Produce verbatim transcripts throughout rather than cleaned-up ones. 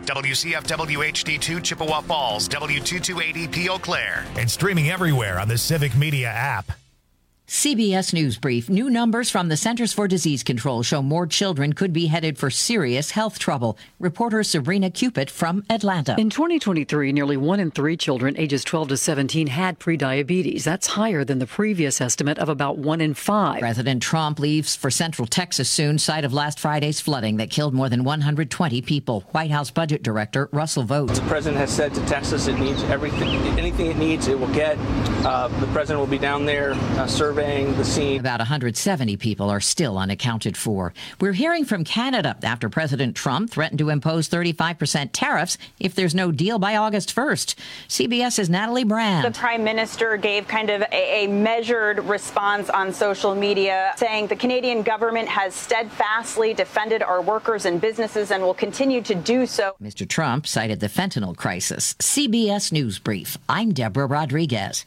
W C F W H D two Chippewa Falls, W two two eight E P Eau Claire. And streaming everywhere on the Civic Media app. C B S News Brief. New numbers from the Centers for Disease Control show more children could be headed for serious health trouble. Reporter Sabrina Cupid from Atlanta. In twenty twenty-three, nearly one in three children ages twelve to seventeen had prediabetes. That's higher than the previous estimate of about one in five. President Trump leaves for Central Texas soon, site of last Friday's flooding that killed more than one hundred twenty people. White House Budget Director Russell Vought. The president has said to Texas it needs everything, anything it needs, it will get. Uh, the president will be down there uh, surveying the scene. About one hundred seventy people are still unaccounted for. We're hearing from Canada after President Trump threatened to impose thirty-five percent tariffs if there's no deal by August first. CBS's Natalie Brand. The Prime Minister gave kind of a, a measured response on social media, saying the Canadian government has steadfastly defended our workers and businesses and will continue to do so. Mister Trump cited the fentanyl crisis. C B S News Brief. I'm Deborah Rodriguez.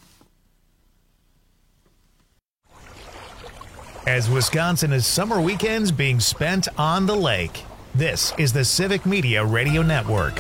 As Wisconsin is summer weekends being spent on the lake, this is the Civic Media Radio Network.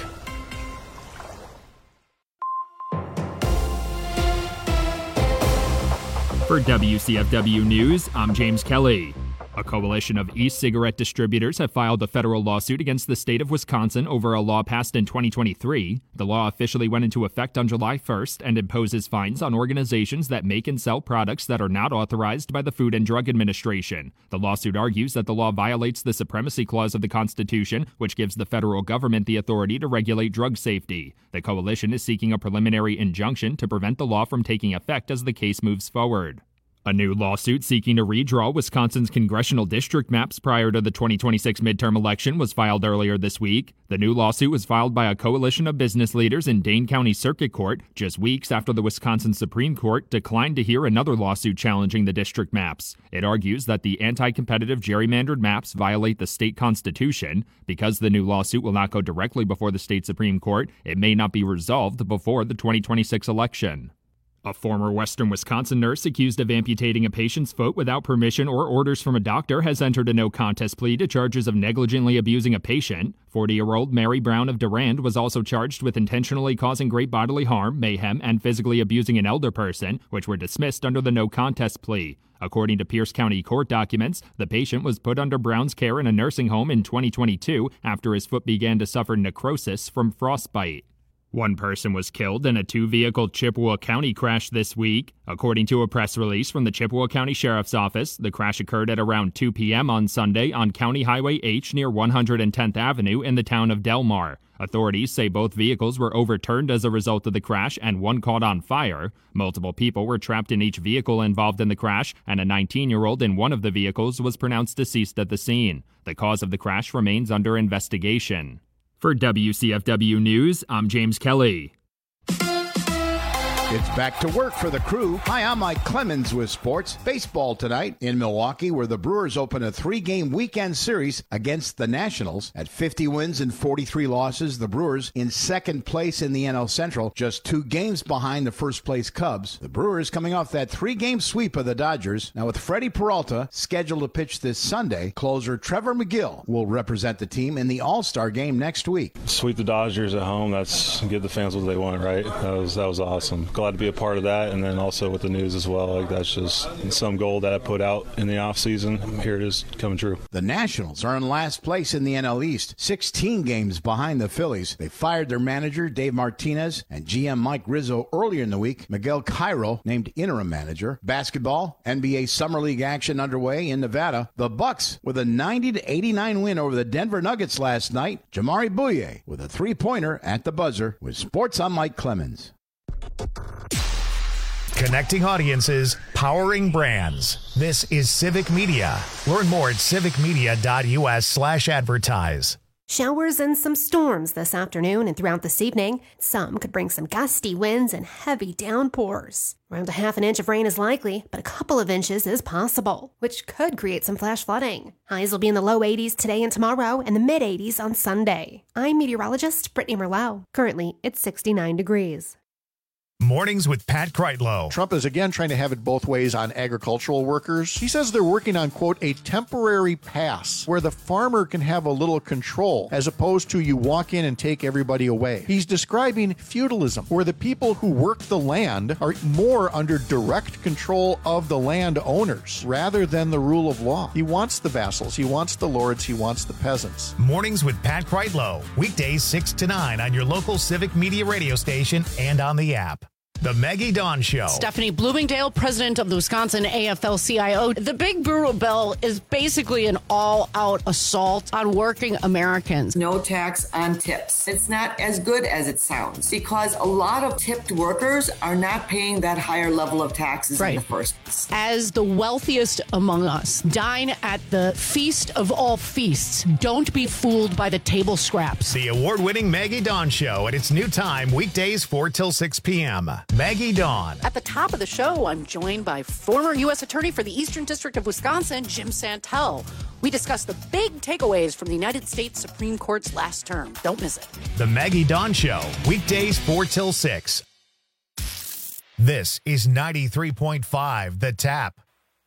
For W C F W News, I'm James Kelly. A coalition of e-cigarette distributors have filed a federal lawsuit against the state of Wisconsin over a law passed in twenty twenty-three. The law officially went into effect on July first and imposes fines on organizations that make and sell products that are not authorized by the Food and Drug Administration. The lawsuit argues that the law violates the Supremacy Clause of the Constitution, which gives the federal government the authority to regulate drug safety. The coalition is seeking a preliminary injunction to prevent the law from taking effect as the case moves forward. A new lawsuit seeking to redraw Wisconsin's congressional district maps prior to the twenty twenty-six midterm election was filed earlier this week. The new lawsuit was filed by a coalition of business leaders in Dane County Circuit Court just weeks after the Wisconsin Supreme Court declined to hear another lawsuit challenging the district maps. It argues that the anti-competitive gerrymandered maps violate the state constitution. Because the new lawsuit will not go directly before the state Supreme Court, it may not be resolved before the twenty twenty-six election. A former Western Wisconsin nurse accused of amputating a patient's foot without permission or orders from a doctor has entered a no-contest plea to charges of negligently abusing a patient. forty-year-old Mary Brown of Durand was also charged with intentionally causing great bodily harm, mayhem, and physically abusing an elder person, which were dismissed under the no-contest plea. According to Pierce County court documents, the patient was put under Brown's care in a nursing home in twenty twenty-two after his foot began to suffer necrosis from frostbite. One person was killed in a two-vehicle Chippewa County crash this week. According to a press release from the Chippewa County Sheriff's Office, the crash occurred at around two p.m. on Sunday on County Highway H near one hundred tenth Avenue in the town of Delmar. Authorities say both vehicles were overturned as a result of the crash and one caught on fire. Multiple people were trapped in each vehicle involved in the crash, and a nineteen-year-old in one of the vehicles was pronounced deceased at the scene. The cause of the crash remains under investigation. For W C F W News, I'm James Kelly. It's back to work for the Crew. Hi, I'm Mike Clemens with sports. Baseball tonight in Milwaukee, where the Brewers open a three-game weekend series against the Nationals. At fifty wins and forty-three losses, the Brewers in second place in the N L Central, just two games behind the first-place Cubs. The Brewers coming off that three-game sweep of the Dodgers. Now, with Freddie Peralta scheduled to pitch this Sunday, closer Trevor McGill will represent the team in the All-Star game next week. Sweep the Dodgers at home. That's give the fans what they want, right? That was that was awesome. Glad to be a part of that, and then also with the news as well. Like, that's just some goal that I put out in the offseason. Here it is coming true. The Nationals are in last place in the N L East, sixteen games behind the Phillies. They fired their manager, Dave Martinez, and G M Mike Rizzo earlier in the week. Miguel Cairo named interim manager. Basketball, N B A Summer League action underway in Nevada. The Bucks with a ninety to eighty-nine win over the Denver Nuggets last night. Jamari Bouye with a three-pointer at the buzzer. With sports, I'm Mike Clemens. Connecting audiences, powering brands. This is Civic Media. Learn more at civicmedia.us slash advertise. Showers and some storms this afternoon and throughout this evening. Some could bring some gusty winds and heavy downpours. Around a half an inch of rain is likely, but a couple of inches is possible, which could create some flash flooding. Highs will be in the low eighties today and tomorrow and the mid eighties on Sunday. I'm meteorologist Brittany Merlot. Currently, it's sixty-nine degrees. Mornings with Pat Kreitlow. Trump is again trying to have it both ways on agricultural workers. He says they're working on, quote, a temporary pass where the farmer can have a little control as opposed to you walk in and take everybody away. He's describing feudalism, where the people who work the land are more under direct control of the land owners rather than the rule of law. He wants the vassals, he wants the lords, he wants the peasants. Mornings with Pat Kreitlow. Weekdays six to nine on your local Civic Media radio station and on the app. The Maggie Dawn Show. Stephanie Bloomingdale, president of the Wisconsin A F L C I O. The Big Brutal Bill is basically an all-out assault on working Americans. No tax on tips. It's not as good as it sounds because a lot of tipped workers are not paying that higher level of taxes right. in the first place. As the wealthiest among us, dine at the feast of all feasts. Don't be fooled by the table scraps. The award-winning Maggie Dawn Show at its new time, weekdays four till six p.m. Maggie Dawn. At the top of the show, I'm joined by former U S Attorney for the Eastern District of Wisconsin, Jim Santel. We discuss the big takeaways from the United States Supreme Court's last term. Don't miss it. The Maggie Dawn Show, weekdays four till six. This is ninety-three point five, The Tap.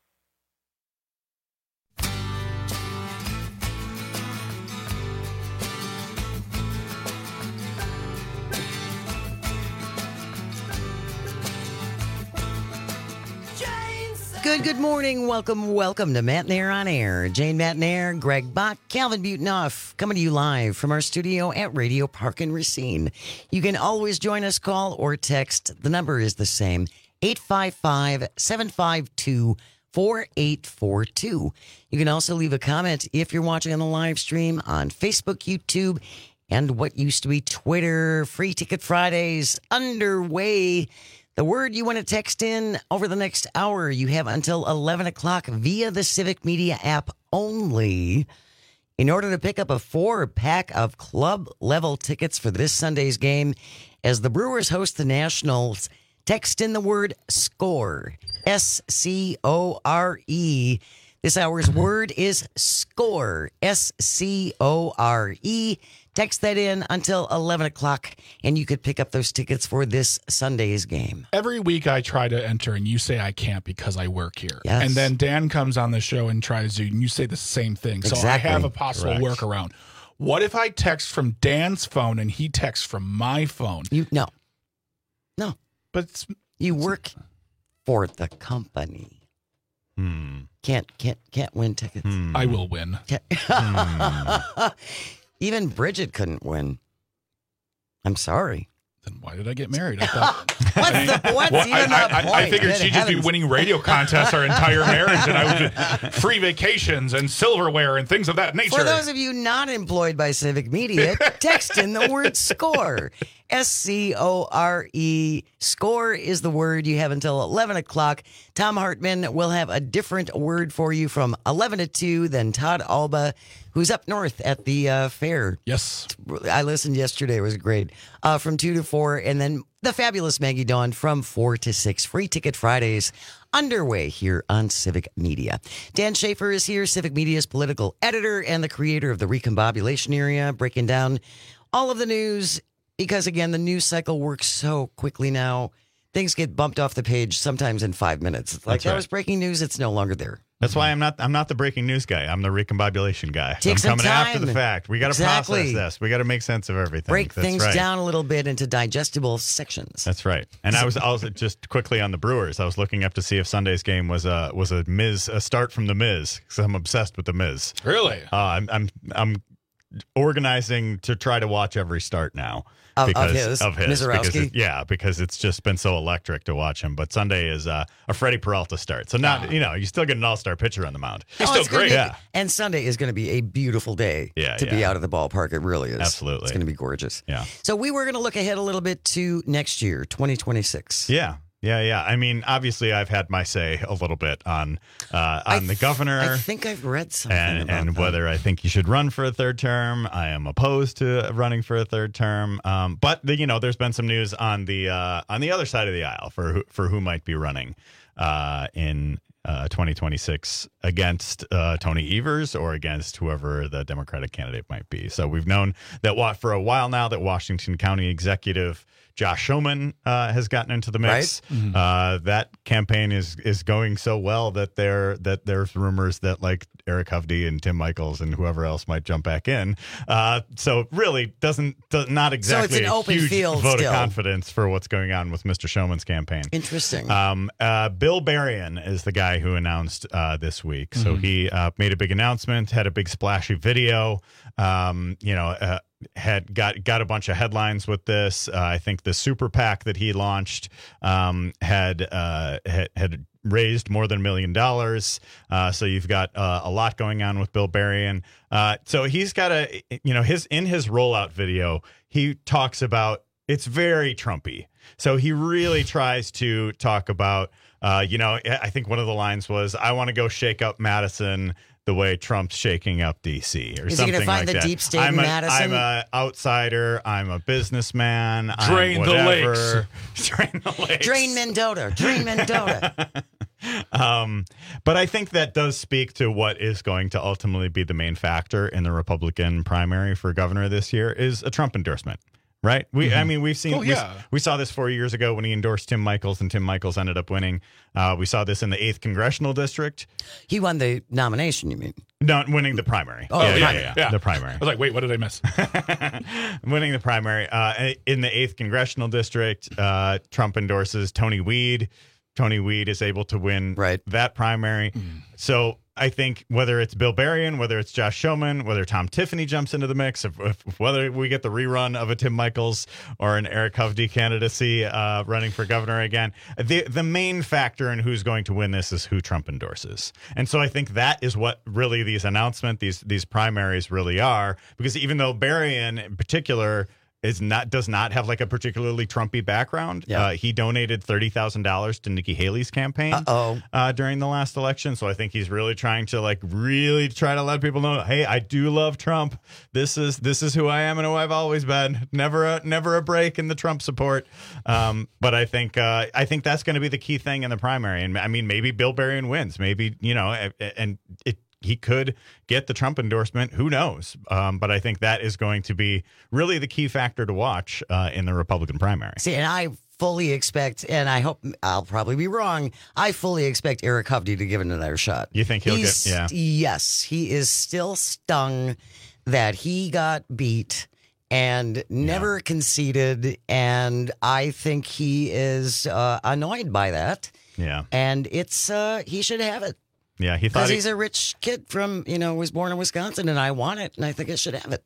Good, good morning. Welcome, welcome to Matt Nair on Air. Jane Matt Nair, Greg Bach, Calvin Butenhoff, coming to you live from our studio at Radio Park and Racine. You can always join us, call or text. The number is the same, eight five five, seven five two, four eight four two. You can also leave a comment if you're watching on the live stream on Facebook, YouTube, and what used to be Twitter. Free Ticket Fridays underway. The word you want to text in over the next hour, you have until eleven o'clock via the Civic Media app only. In order to pick up a four-pack of club-level tickets for this Sunday's game, as the Brewers host the Nationals, text in the word SCORE, S C O R E. This hour's word is SCORE, S C O R E. Text that in until eleven o'clock, and you could pick up those tickets for this Sunday's game. Every week I try to enter, and you say I can't because I work here. Yes. And then Dan comes on the show and tries to, and you say the same thing. So Exactly. I have a possible Correct. workaround. What if I text from Dan's phone and he texts from my phone? You No. No. But it's, you work for the company. Hmm. Can't, can't, can't win tickets. Hmm. I will win. Hmm. Even Bridget couldn't win. I'm sorry. Then why did I get married? I thought. what's the, what's well, even I, the I, point? I figured Good she'd just be heavens. winning radio contests our entire marriage, and I would free vacations and silverware and things of that nature. For those of you not employed by Civic Media, text in the word SCORE. S C O R E. SCORE is the word. You have until eleven o'clock. Tom Hartman will have a different word for you from eleven to two. Then Todd Alba, who's up north at the uh, fair. Yes. I listened yesterday. It was great. Uh, from two to four. And then the fabulous Maggie Dawn from four to six. Free Ticket Fridays underway here on Civic Media. Dan Schaefer is here, Civic Media's political editor and the creator of the Recombobulation Area, breaking down all of the news. Because, again, the news cycle works so quickly now. Things get bumped off the page sometimes in five minutes. It's like, That's that right. was breaking news. It's no longer there. That's why I'm not I'm not the breaking news guy. I'm the recombobulation guy. Take I'm some coming time. after the fact. We got to Exactly. process this. We got to make sense of everything. Break That's things right. down a little bit into digestible sections. That's right. And I was also just quickly on the Brewers. I was looking up to see if Sunday's game was a was a Miz a start from the Miz because I'm obsessed with the Miz. Really? Uh, I'm I'm I'm organizing to try to watch every start now. Of- of because his? of his, because Mizorowski? it, yeah, because it's just been so electric to watch him. But Sunday is uh, a Freddie Peralta start, so not Ah. you know you still get an all-star pitcher on the mound. He's Oh, still it's gonna great. be- Yeah. And Sunday is going to be a beautiful day Yeah, to be yeah. out of the ballpark. It really is. Absolutely. It's going to be gorgeous. Yeah. So we were going to look ahead a little bit to next year, twenty twenty-six. Yeah, yeah, yeah. I mean, obviously, I've had my say a little bit on uh, I on the th- governor. I think I've read something and about and that. whether I think he should run for a third term. I am opposed to running for a third term. Um, but the, you know, there's been some news on the uh, on the other side of the aisle for who, for who might be running. uh, in uh, twenty twenty-six against uh, Tony Evers or against whoever the Democratic candidate might be. So we've known that what for a while now that Washington County Executive Josh Schoeman uh, has gotten into the mix. Right? Mm-hmm. Uh, that campaign is is going so well that there that there's rumors that like Eric Hovde and Tim Michels and whoever else might jump back in. Uh, so really doesn't does not exactly so it's an a open huge field vote still. of confidence for what's going on with Mister Schoeman's campaign. Interesting. Um, uh, Bill Berrien is the guy who announced uh, this week. So Mhm. he uh, made a big announcement, had a big splashy video. Um, you know. Uh, had got got a bunch of headlines with this. Uh, I think the super PAC that he launched um, had, uh, had had raised more than a million dollars. Uh, so you've got uh, a lot going on with Bill Berrien. Uh, so he's got a you know his in his rollout video he talks about it's very Trumpy. So he really tries to talk about uh, you know I think one of the lines was I want to go shake up Madison the way Trump's shaking up D C or Is he something gonna find like the that. deep state I'm in a, Madison? I'm a outsider. I'm a businessman. Drain I'm the whatever. lakes. Drain the lakes. Drain Mendota. Drain Mendota. Um, but I think that does speak to what is going to ultimately be the main factor in the Republican primary for governor this year is a Trump endorsement. Right. We Mm-hmm. I mean, we've seen Oh, we, yeah. we saw this four years ago when he endorsed Tim Michels and Tim Michels ended up winning. Uh, we saw this in the eighth congressional district. He won the nomination, you mean? Not winning the primary. Oh, yeah, the yeah, primary. yeah, Yeah. the primary. I was like, wait, what did I miss? Winning the primary uh, in the eighth congressional district. Uh, Trump endorses Tony Weed. Tony Weed is able to win right. that primary. Mm. So I think whether it's Bill Berrien, whether it's Josh Schoeman, whether Tom Tiffany jumps into the mix, if, if, whether we get the rerun of a Tim Michels or an Eric Hovde candidacy uh, running for governor again, the the main factor in who's going to win this is who Trump endorses. And so I think that is what really these announcements, these these primaries really are, because even though Berrien in particular is not does not have like a particularly Trumpy background. Yeah. Uh, he donated thirty thousand dollars to Nikki Haley's campaign Uh-oh. uh, during the last election. So I think he's really trying to like really try to let people know, hey, I do love Trump. This is this is who I am and who I've always been. Never a never a break in the Trump support. Um, but I think uh, I think that's going to be the key thing in the primary. And I mean, maybe Bill Berrien wins. Maybe you know, and it. He could get the Trump endorsement. Who knows? Um, but I think that is going to be really the key factor to watch uh, in the Republican primary. See, and I fully expect, and I hope I'll probably be wrong, I fully expect Eric Hovde to give it another shot. You think he'll He's, get, yeah. Yes, he is still stung that he got beat and never yeah. conceded, and I think he is uh, annoyed by that. Yeah. And it's, uh, he should have it. Yeah, he thought because he... he's a rich kid from, you know, was born in Wisconsin, and I want it, and I think I should have it.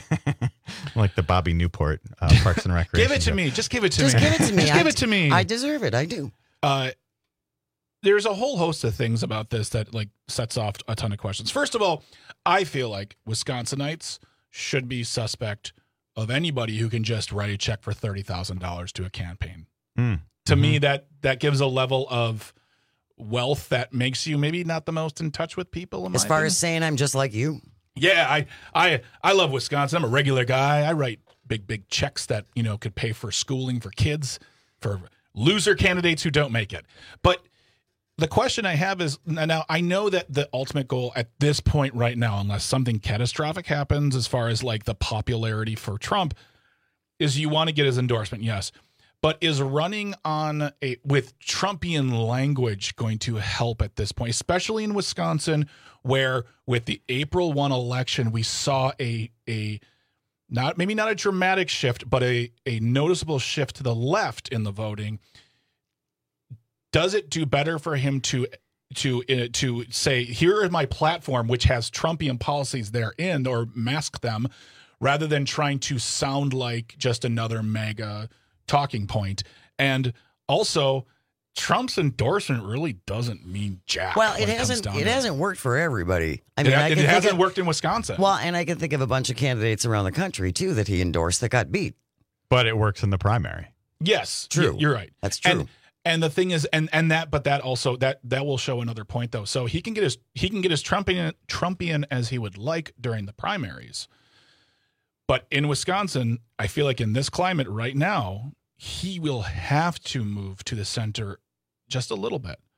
Like the Bobby Newport uh, Parks and Recreation. Give it to show. me. Just give it to Just me. give it to me. Just I, give it to me. I deserve it. I do. Uh, there's a whole host of things about this that like sets off a ton of questions. First of all, I feel like Wisconsinites should be suspect of anybody who can just write a check for thirty thousand dollars to a campaign. Mm. To mm-hmm. me, that that gives a level of wealth that makes you maybe not the most in touch with people. In as my far opinion. as saying I'm just like you. Yeah, I, I, I love Wisconsin. I'm a regular guy. I write big, big checks that, you know, could pay for schooling for kids, for loser candidates who don't make it. But the question I have is, now I know that the ultimate goal at this point right now, unless something catastrophic happens as far as like the popularity for Trump, is you want to get his endorsement, yes. But is running on a with Trumpian language going to help at this point, especially in Wisconsin, where with the April first election, we saw a a not maybe not a dramatic shift, but a, a noticeable shift to the left in the voting. Does it do better for him to to uh, to say, here is my platform, which has Trumpian policies therein, or mask them, rather than trying to sound like just another MAGA talking point? And also, Trump's endorsement really doesn't mean jack. Well, it when hasn't. comes It down to hasn't worked for everybody. I It mean, ha- I it can think hasn't of- worked in Wisconsin. Well, and I can think of a bunch of candidates around the country too that he endorsed that got beat. But it works in the primary. Yes, True. y- You're right. That's true. And, and the thing is, and and that, but that also that that will show another point though. So he can get his he can get his Trumpian Trumpian as he would like during the primaries. But in Wisconsin, I feel like in this climate right now, he will have to move to the center just a little bit.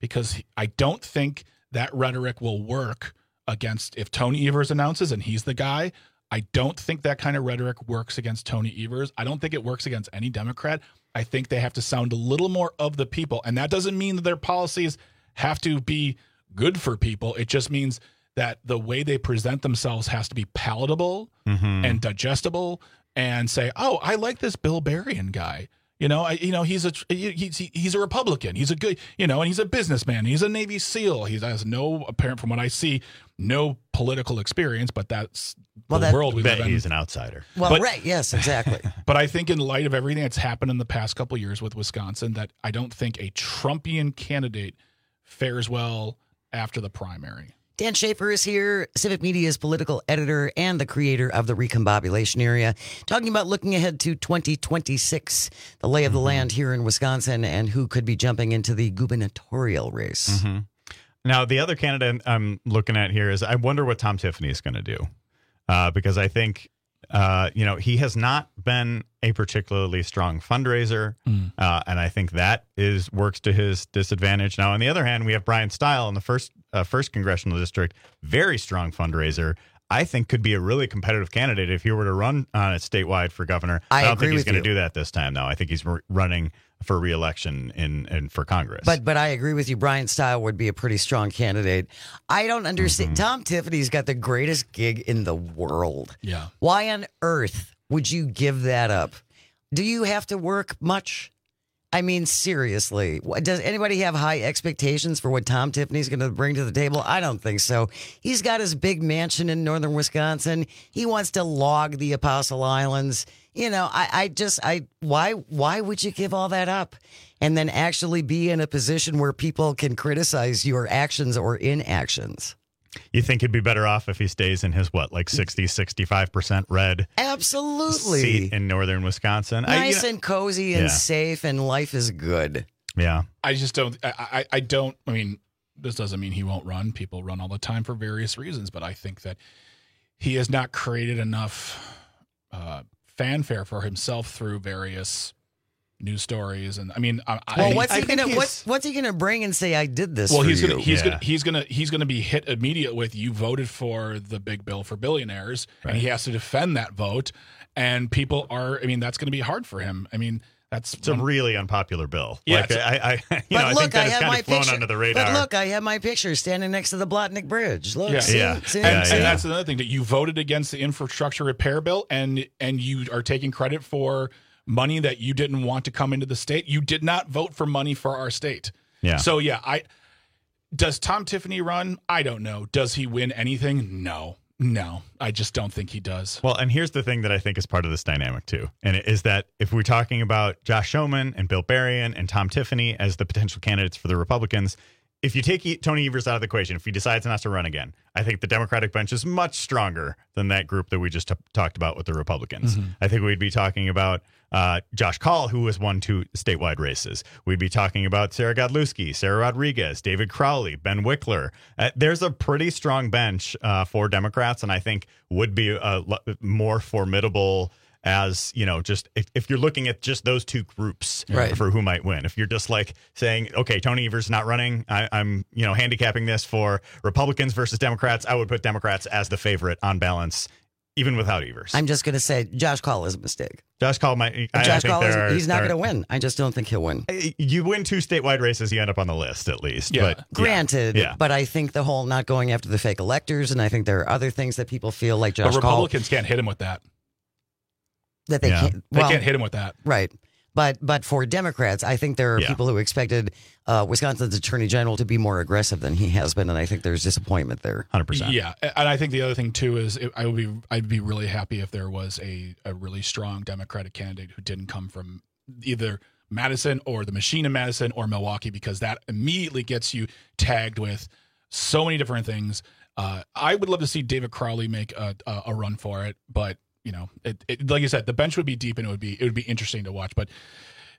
because he, I don't think that rhetoric will work against if Tony Evers announces and he's the guy. I don't think that kind of rhetoric works against Tony Evers. I don't think it works against any Democrat. I think they have to sound a little more of the people. And that doesn't mean that their policies have to be good for people. It just means that the way they present themselves has to be palatable mm-hmm. and digestible, and say, oh, I like this Bill Berrien guy. You know, I, you know, he's a he's he's a Republican. He's a good, you know, and he's a businessman. He's a Navy SEAL. He has no apparent, from what I see, no political experience. But that's well, the that, world we live in. He's an outsider. Well, but, right, yes, exactly. But I think in light of everything that's happened in the past couple of years with Wisconsin, that I don't think a Trumpian candidate fares well after the primary. Dan Schaefer is here, Civic Media's political editor and the creator of the Recombobulation Area, talking about looking ahead to twenty twenty-six, the lay of the mm-hmm. land here in Wisconsin, and who could be jumping into the gubernatorial race. Mm-hmm. Now, the other candidate I'm looking at here is I wonder what Tom Tiffany is going to do, uh, because I think, uh, you know, he has not been a particularly strong fundraiser, mm. uh, and I think that is works to his disadvantage. Now, on the other hand, we have Brian Stile in the first uh, first congressional district, very strong fundraiser. I think could be a really competitive candidate if he were to run on it statewide for governor. I, I don't agree think he's with going to you. do that this time, though. I think he's r- running for re-election in, in for Congress. But but I agree with you. Brian Stile would be a pretty strong candidate. I don't understand. Mm-hmm. Tom Tiffany's got the greatest gig in the world. Yeah. Why on earth would you give that up? Do you have to work much? I mean, seriously, does anybody have high expectations for what Tom Tiffany's going to bring to the table? I don't think so. He's got his big mansion in northern Wisconsin. He wants to log the Apostle Islands. You know, I, I just, I, why, why would you give all that up and then actually be in a position where people can criticize your actions or inactions? You think he'd be better off if he stays in his, what, like sixty, sixty-five percent red Absolutely. seat in northern Wisconsin? Nice I, you know, and cozy and yeah. safe, and life is good. Yeah. I just don't, I, I, I don't, I mean, this doesn't mean he won't run. People run all the time for various reasons, but I think that he has not created enough uh, fanfare for himself through various news stories. And I mean, I, well, I, what's I he gonna what's what's he gonna bring and say? I did this. Well, for he's you. gonna he's Yeah. gonna he's gonna he's gonna be hit immediate with you voted for the big bill for billionaires, Right. and he has to defend that vote. And people are, I mean, that's going to be hard for him. I mean, that's It's a really unpopular bill. Yeah, like, it's a- I, I, you But know, I look, think that I has have kind my of flown picture. under the radar. But look, I have my picture standing next to the Blotnick Bridge. Look, Yeah. see, Yeah. see, And, see? and that's another thing, that you voted against the infrastructure repair bill, and and you are taking credit for money that you didn't want to come into the state. You did not vote for money for our state. Yeah. So yeah, I does Tom Tiffany run? I don't know. Does he win anything? No. No. I just don't think he does. Well, and here's the thing that I think is part of this dynamic too, and it is that if we're talking about Josh Schoeman and Bill Berrien and Tom Tiffany as the potential candidates for the Republicans, if you take E- Tony Evers out of the equation, if he decides not to run again, I think the Democratic bench is much stronger than that group that we just t- talked about with the Republicans. Mm-hmm. I think we'd be talking about uh, Josh Kaul, who has won two statewide races. We'd be talking about Sarah Godlewski, Sarah Rodriguez, David Crowley, Ben Wickler. Uh, there's a pretty strong bench uh, for Democrats, and I think would be a lo- more formidable as, you know, just if, if you're looking at just those two groups Right. for who might win. If you're just like saying, okay, Tony Evers not running, I, I'm, you know, handicapping this for Republicans versus Democrats, I would put Democrats as the favorite on balance, even without Evers. I'm just going to say Josh Kaul is a mistake. Josh Kaul might. I, Josh I think Kaul, there is, are, he's not there going to are- win. I just don't think he'll win. You win two statewide races, you end up on the list at least. Yeah. But Granted, yeah. but I think the whole not going after the fake electors, and I think there are other things that people feel like But Josh Kaul Republicans can't hit him with that. that they Yeah. can't. They Well, can't hit him with that. right. But but for Democrats, I think there are Yeah. people who expected uh, Wisconsin's attorney general to be more aggressive than he has been, and I think there's disappointment there. one hundred percent. Yeah, and I think the other thing too is it, I would be I'd be really happy if there was a, a really strong Democratic candidate who didn't come from either Madison or the machine in Madison or Milwaukee, because that immediately gets you tagged with so many different things. Uh, I would love to see David Crowley make a, a, a run for it, but you know, it, it, like you said, the bench would be deep and it would be it would be interesting to watch. But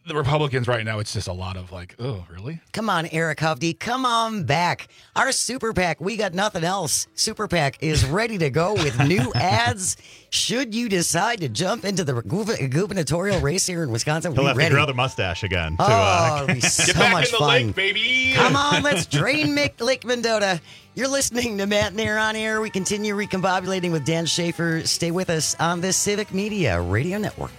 the Republicans right now, it's just a lot of like, oh, really? Come on, Eric Hovde. Come on back. Our Super PAC, we got nothing else. Super PAC is ready to go with new ads. Should you decide to jump into the gubernatorial race here in Wisconsin, he'll we have ready. to grow the mustache again. Oh, to, uh, it'll be Get so back much in the fun. lake, baby. Come on, let's drain Mick Lake Mendota. You're listening to Matt Nair on Air. We continue recombobulating with Dan Schaefer. Stay with us on the Civic Media Radio Network.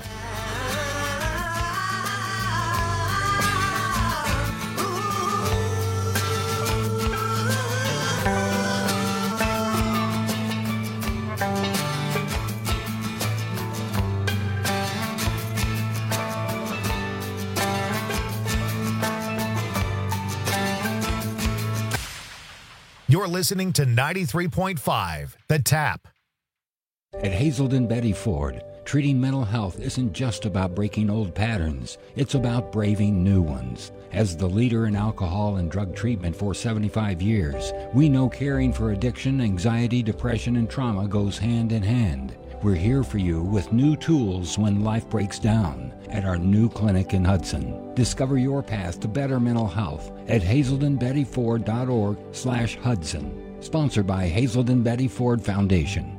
You're listening to ninety-three point five, The Tap. At Hazelden Betty Ford, treating mental health isn't just about breaking old patterns. It's about braving new ones. As the leader in alcohol and drug treatment for seventy-five years, we know caring for addiction, anxiety, depression, and trauma goes hand in hand. We're here for you with new tools when life breaks down at our new clinic in Hudson. Discover your path to better mental health at hazelden betty ford dot org slash Hudson. Sponsored by Hazelden Betty Ford Foundation.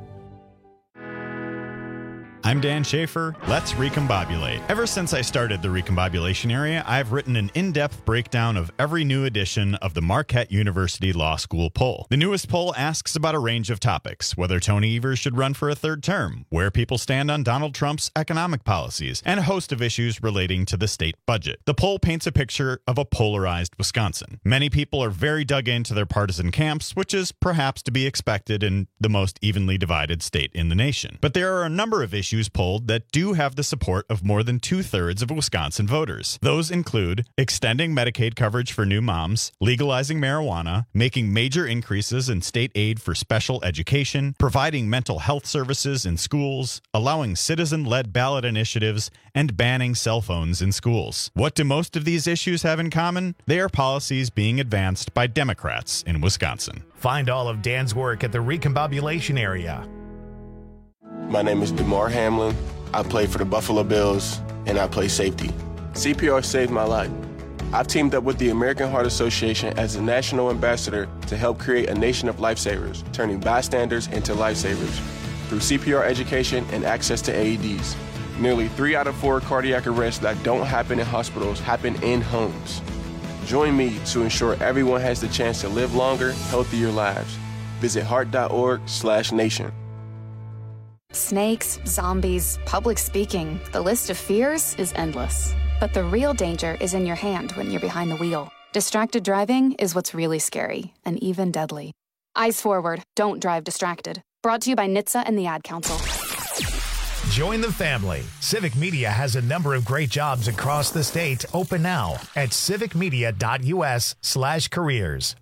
I'm Dan Schaefer. Let's recombobulate. Ever since I started the recombobulation area, I've written an in-depth breakdown of every new edition of the Marquette University Law School poll. The newest poll asks about a range of topics: whether Tony Evers should run for a third term, where people stand on Donald Trump's economic policies, and a host of issues relating to the state budget. The poll paints a picture of a polarized Wisconsin. Many people are very dug into their partisan camps, which is perhaps to be expected in the most evenly divided state in the nation. But there are a number of issues polled that do have the support of more than two-thirds of Wisconsin voters. Those include extending Medicaid coverage for new moms, legalizing marijuana, making major increases in state aid for special education, providing mental health services in schools, allowing citizen-led ballot initiatives, and banning cell phones in schools. What do most of these issues have in common? They are policies being advanced by Democrats in Wisconsin. Find all of Dan's work at the recombobulation area. My name is DeMar Hamlin. I play for the Buffalo Bills, and I play safety. C P R saved my life. I've teamed up with the American Heart Association as a national ambassador to help create a nation of lifesavers, turning bystanders into lifesavers through C P R education and access to A E Ds. Nearly three out of four cardiac arrests that don't happen in hospitals happen in homes. Join me to ensure everyone has the chance to live longer, healthier lives. Visit heart.org slash nation. Snakes, zombies, public speaking. The list of fears is endless. But the real danger is in your hand when you're behind the wheel. Distracted driving is what's really scary and even deadly. Eyes forward. Don't drive distracted. Brought to you by N H T S A and the Ad Council. Join the family. Civic Media has a number of great jobs across the state open now at civic media dot u s slash careers.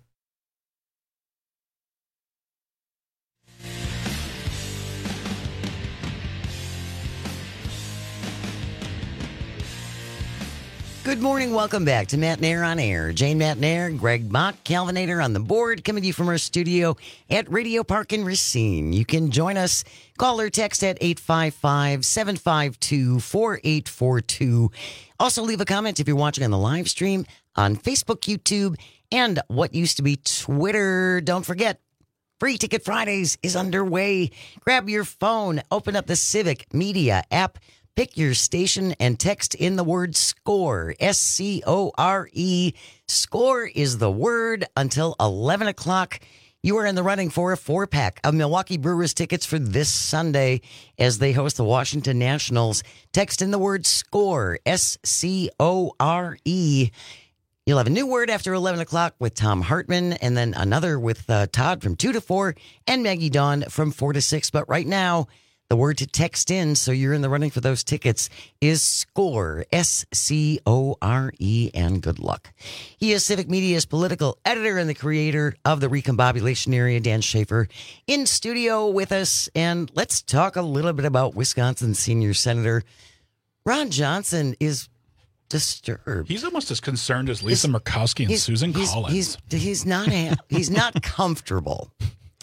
Good morning. Welcome back to Matt Nair on Air. Jane Matt Nair, Greg Bach, Calvinator on the board, coming to you from our studio at Radio Park in Racine. You can join us. Call or text at eight five five, seven five two, four eight four two. Also, leave a comment if you're watching on the live stream on Facebook, YouTube, and what used to be Twitter. Don't forget, Free Ticket Fridays is underway. Grab your phone, open up the Civic Media app, pick your station, and text in the word SCORE, S C O R E. SCORE is the word until eleven o'clock. You are in the running for a four-pack of Milwaukee Brewers tickets for this Sunday as they host the Washington Nationals. Text in the word SCORE, S C O R E. You'll have a new word after eleven o'clock with Tom Hartman, and then another with uh, Todd from two to four, and Maggie Dawn from four to six. But right now, the word to text in, so you're in the running for those tickets, is SCORE, S C O R E, and good luck. He is Civic Media's political editor and the creator of the Recombobulation Area, Dan Schaefer, in studio with us. And let's talk a little bit about Wisconsin Senior Senator Ron Johnson is disturbed. He's almost as concerned as Lisa Murkowski and Susan he's, Collins. He's, he's, not, he's not comfortable.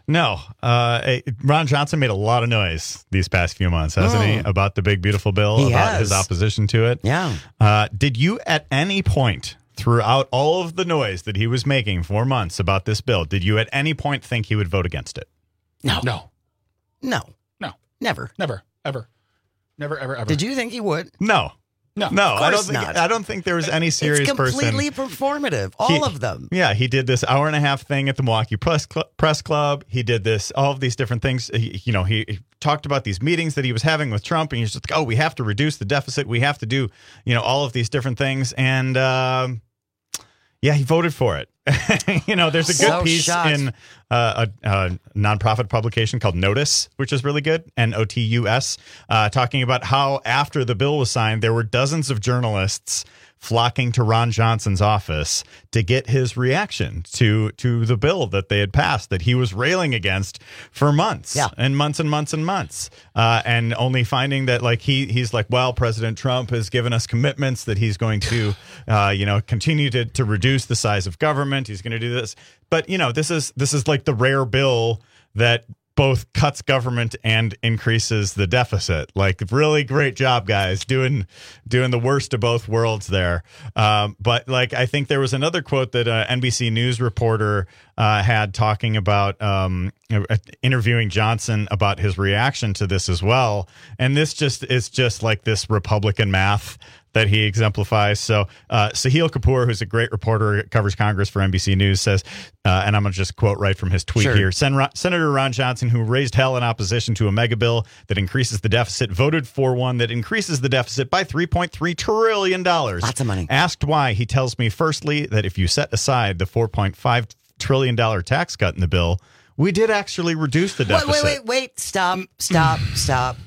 No. Uh, eh, Ron Johnson made a lot of noise these past few months, hasn't Oh. he? About the big, beautiful bill, He about has. his opposition to it. Yeah. Uh, did you at any point throughout all of the noise that he was making for months about this bill, did you at any point think he would vote against it? No. No. No. No. Never. Never. Ever. Never, ever, ever. Did you think he would? No. No. No, Of I don't course think not. I don't think there was any serious It's person. completely performative. All He- of them. Yeah, he did this hour and a half thing at the Milwaukee Press, Cl- Press Club. He did this, all of these different things. He, you know, he, he talked about these meetings that he was having with Trump, and he's just like, oh, we have to reduce the deficit. We have to do, you know, all of these different things. And um, yeah, he voted for it. You know, there's a good So piece shocked. in uh, a, a nonprofit publication called Notice, which is really good, N O T U S, uh, talking about how after the bill was signed, there were dozens of journalists flocking to Ron Johnson's office to get his reaction to to the bill that they had passed that he was railing against for months Yeah. and months and months and months, uh, and only finding that like he he's like, well, President Trump has given us commitments that he's going to uh, you know continue to to reduce the size of government. He's going to do this, but you know this is this is like the rare bill that both cuts government and increases the deficit. Like, really great job, guys, doing doing the worst of both worlds there. Um, but like, I think there was another quote that an N B C News reporter uh, had talking about um, interviewing Johnson about his reaction to this as well. And this just is just like this Republican math that he exemplifies. So uh, Sahil Kapoor, who's a great reporter, covers Congress for N B C News, says, uh, and I'm going to just quote right from his tweet Sure. here, Sen- Senator Ron Johnson, who raised hell in opposition to a mega bill that increases the deficit, voted for one that increases the deficit by three point three trillion dollars. Lots of money. Asked why, he tells me, firstly, that if you set aside the four point five trillion dollars tax cut in the bill, we did actually reduce the Wait, deficit. wait, wait, wait. Stop, stop, stop,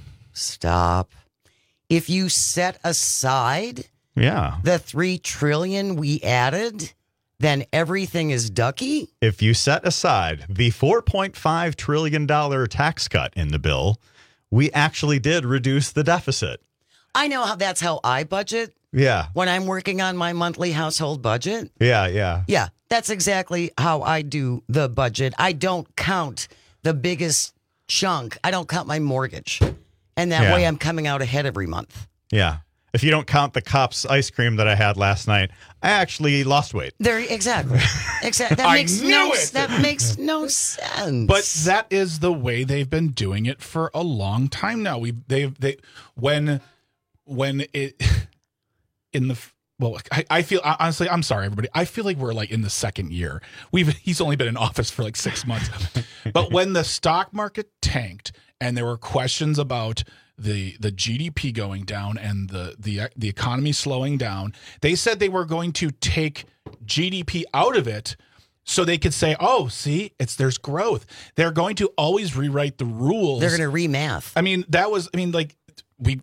stop. If you set aside Yeah. the three trillion we added, then everything is ducky? If you set aside the four point five trillion dollars tax cut in the bill, we actually did reduce the deficit. I know how that's how I budget Yeah. when I'm working on my monthly household budget. Yeah, yeah. Yeah, that's exactly how I do the budget. I don't count the biggest chunk. I don't count my mortgage. And that Yeah. way I'm coming out ahead every month. Yeah. If you don't count the Cops ice cream that I had last night, I actually lost weight. There, exactly. Exactly. That I makes knew no. it! That makes no sense. But that is the way they've been doing it for a long time now. We they they when when it in the well, I, I feel honestly, I'm sorry, everybody. I feel like we're like in the second year. We've he's only been in office for like six months. But when the stock market tanked and there were questions about the the G D P going down and the the the economy slowing down, they said they were going to take G D P out of it so they could say, "Oh, see, it's there's growth." They're going to always rewrite the rules. They're going to remath. I mean, that was I mean like we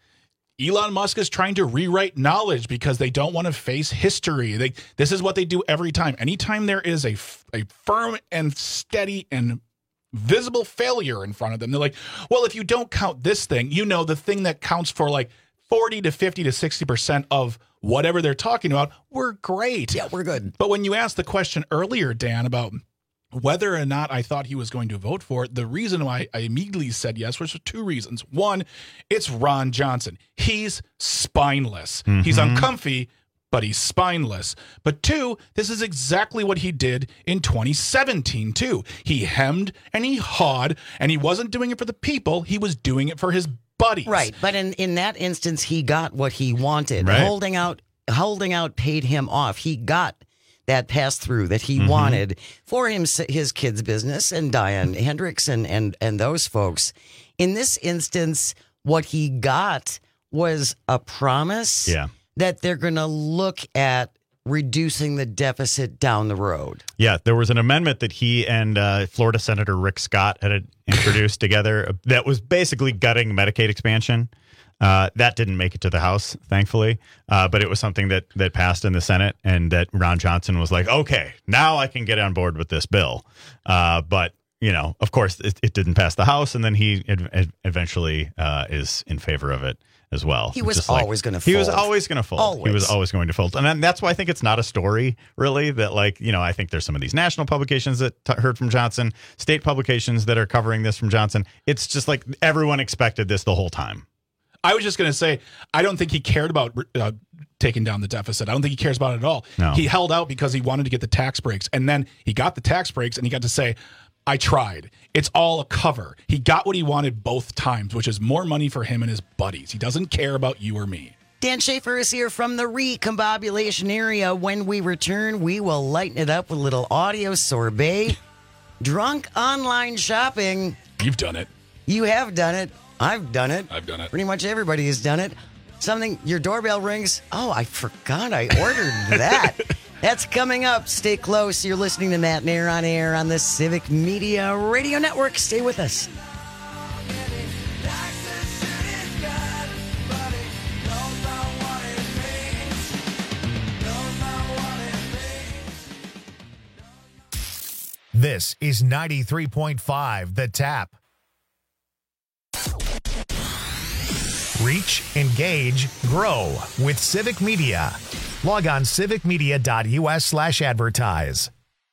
Elon Musk is trying to rewrite knowledge because they don't want to face history. They this is what they do every time. Anytime there is a a firm and steady and visible failure in front of them, they're like, well, if you don't count this thing, you know, the thing that counts for like forty to fifty to sixty percent of whatever they're talking about, we're great. Yeah, we're good. But when you asked the question earlier, Dan, about whether or not I thought he was going to vote for it, the reason why I immediately said yes was for two reasons. One, it's Ron Johnson. He's spineless. Mm-hmm. He's uncomfy, but he's spineless. But two, this is exactly what he did in twenty seventeen, too. He hemmed and he hawed, and he wasn't doing it for the people. He was doing it for his buddies. Right. But in, in that instance, he got what he wanted. Right. Holding out, holding out paid him off. He got that pass through that he Mm-hmm. wanted for him, his kids' business and Diane Hendricks and, and, and those folks. In this instance, what he got was a promise Yeah. that they're going to look at reducing the deficit down the road. Yeah, there was an amendment that he and uh, Florida Senator Rick Scott had introduced together that was basically gutting Medicaid expansion. Uh, that didn't make it to the House, thankfully, uh, but it was something that that passed in the Senate, and that Ron Johnson was like, okay, now I can get on board with this bill. Uh, but you know, of course, it, it didn't pass the House, and then he ad- eventually uh, is in favor of it as well. He was Just always going to He fold. was always going to fold. Always. He was always going to fold. And then that's why I think it's not a story, really, that, like, you know, I think there's some of these national publications that t- heard from Johnson, state publications that are covering this from Johnson. It's just like everyone expected this the whole time. I was just going to say, I don't think he cared about uh, taking down the deficit. I don't think he cares about it at all. No. He held out because he wanted to get the tax breaks. And then he got the tax breaks and he got to say, I tried. It's all a cover. He got what he wanted both times, which is more money for him and his buddies. He doesn't care about you or me. Dan Schaefer is here from the recombobulation area. When we return, we will lighten it up with a little audio sorbet. Drunk online shopping. You've done it. You have done it. I've done it. I've done it. Pretty much everybody has done it. Something, your doorbell rings. Oh, I forgot I ordered that. That's coming up. Stay close. You're listening to Matt Nair on air on the Civic Media Radio Network. Stay with us. This is ninety-three point five The Tap. Reach, engage, grow with Civic Media. Log on civicmedia.us slash advertise.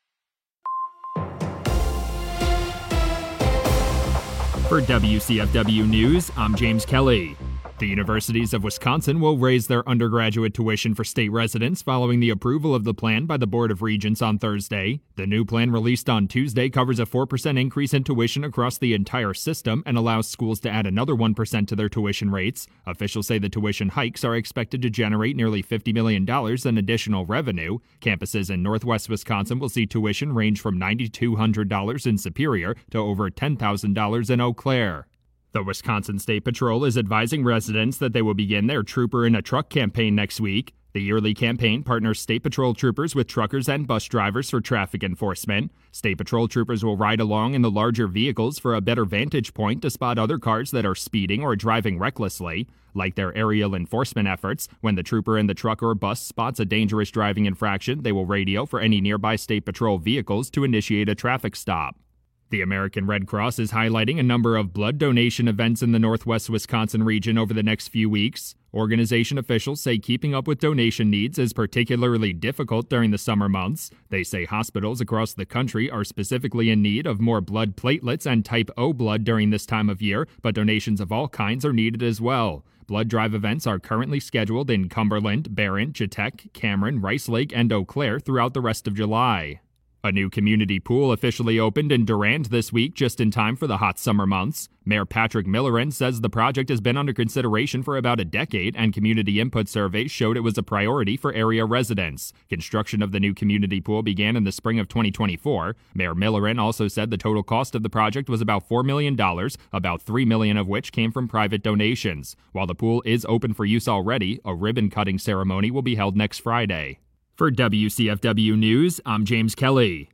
For W C F W News, I'm James Kelly. The universities of Wisconsin will raise their undergraduate tuition for state residents following the approval of the plan by the Board of Regents on Thursday. The new plan released on Tuesday covers a four percent increase in tuition across the entire system and allows schools to add another one percent to their tuition rates. Officials say the tuition hikes are expected to generate nearly fifty million dollars in additional revenue. Campuses in Northwest Wisconsin will see tuition range from nine thousand two hundred dollars in Superior to over ten thousand dollars in Eau Claire. The Wisconsin State Patrol is advising residents that they will begin their Trooper in a Truck campaign next week. The yearly campaign partners State Patrol troopers with truckers and bus drivers for traffic enforcement. State Patrol troopers will ride along in the larger vehicles for a better vantage point to spot other cars that are speeding or driving recklessly. Like their aerial enforcement efforts, when the trooper in the truck or bus spots a dangerous driving infraction, they will radio for any nearby State Patrol vehicles to initiate a traffic stop. The American Red Cross is highlighting a number of blood donation events in the Northwest Wisconsin region over the next few weeks. Organization officials say keeping up with donation needs is particularly difficult during the summer months. They say hospitals across the country are specifically in need of more blood platelets and type O blood during this time of year, but donations of all kinds are needed as well. Blood drive events are currently scheduled in Cumberland, Barron, Chetek, Cameron, Rice Lake, and Eau Claire throughout the rest of July. A new community pool officially opened in Durand this week just in time for the hot summer months. Mayor Patrick Millerin says the project has been under consideration for about a decade, and community input surveys showed it was a priority for area residents. Construction of the new community pool began in the spring of twenty twenty-four. Mayor Millerin also said the total cost of the project was about four million dollars, about three million dollars of which came from private donations. While the pool is open for use already, a ribbon-cutting ceremony will be held next Friday. For W C F W News, I'm James Kelly.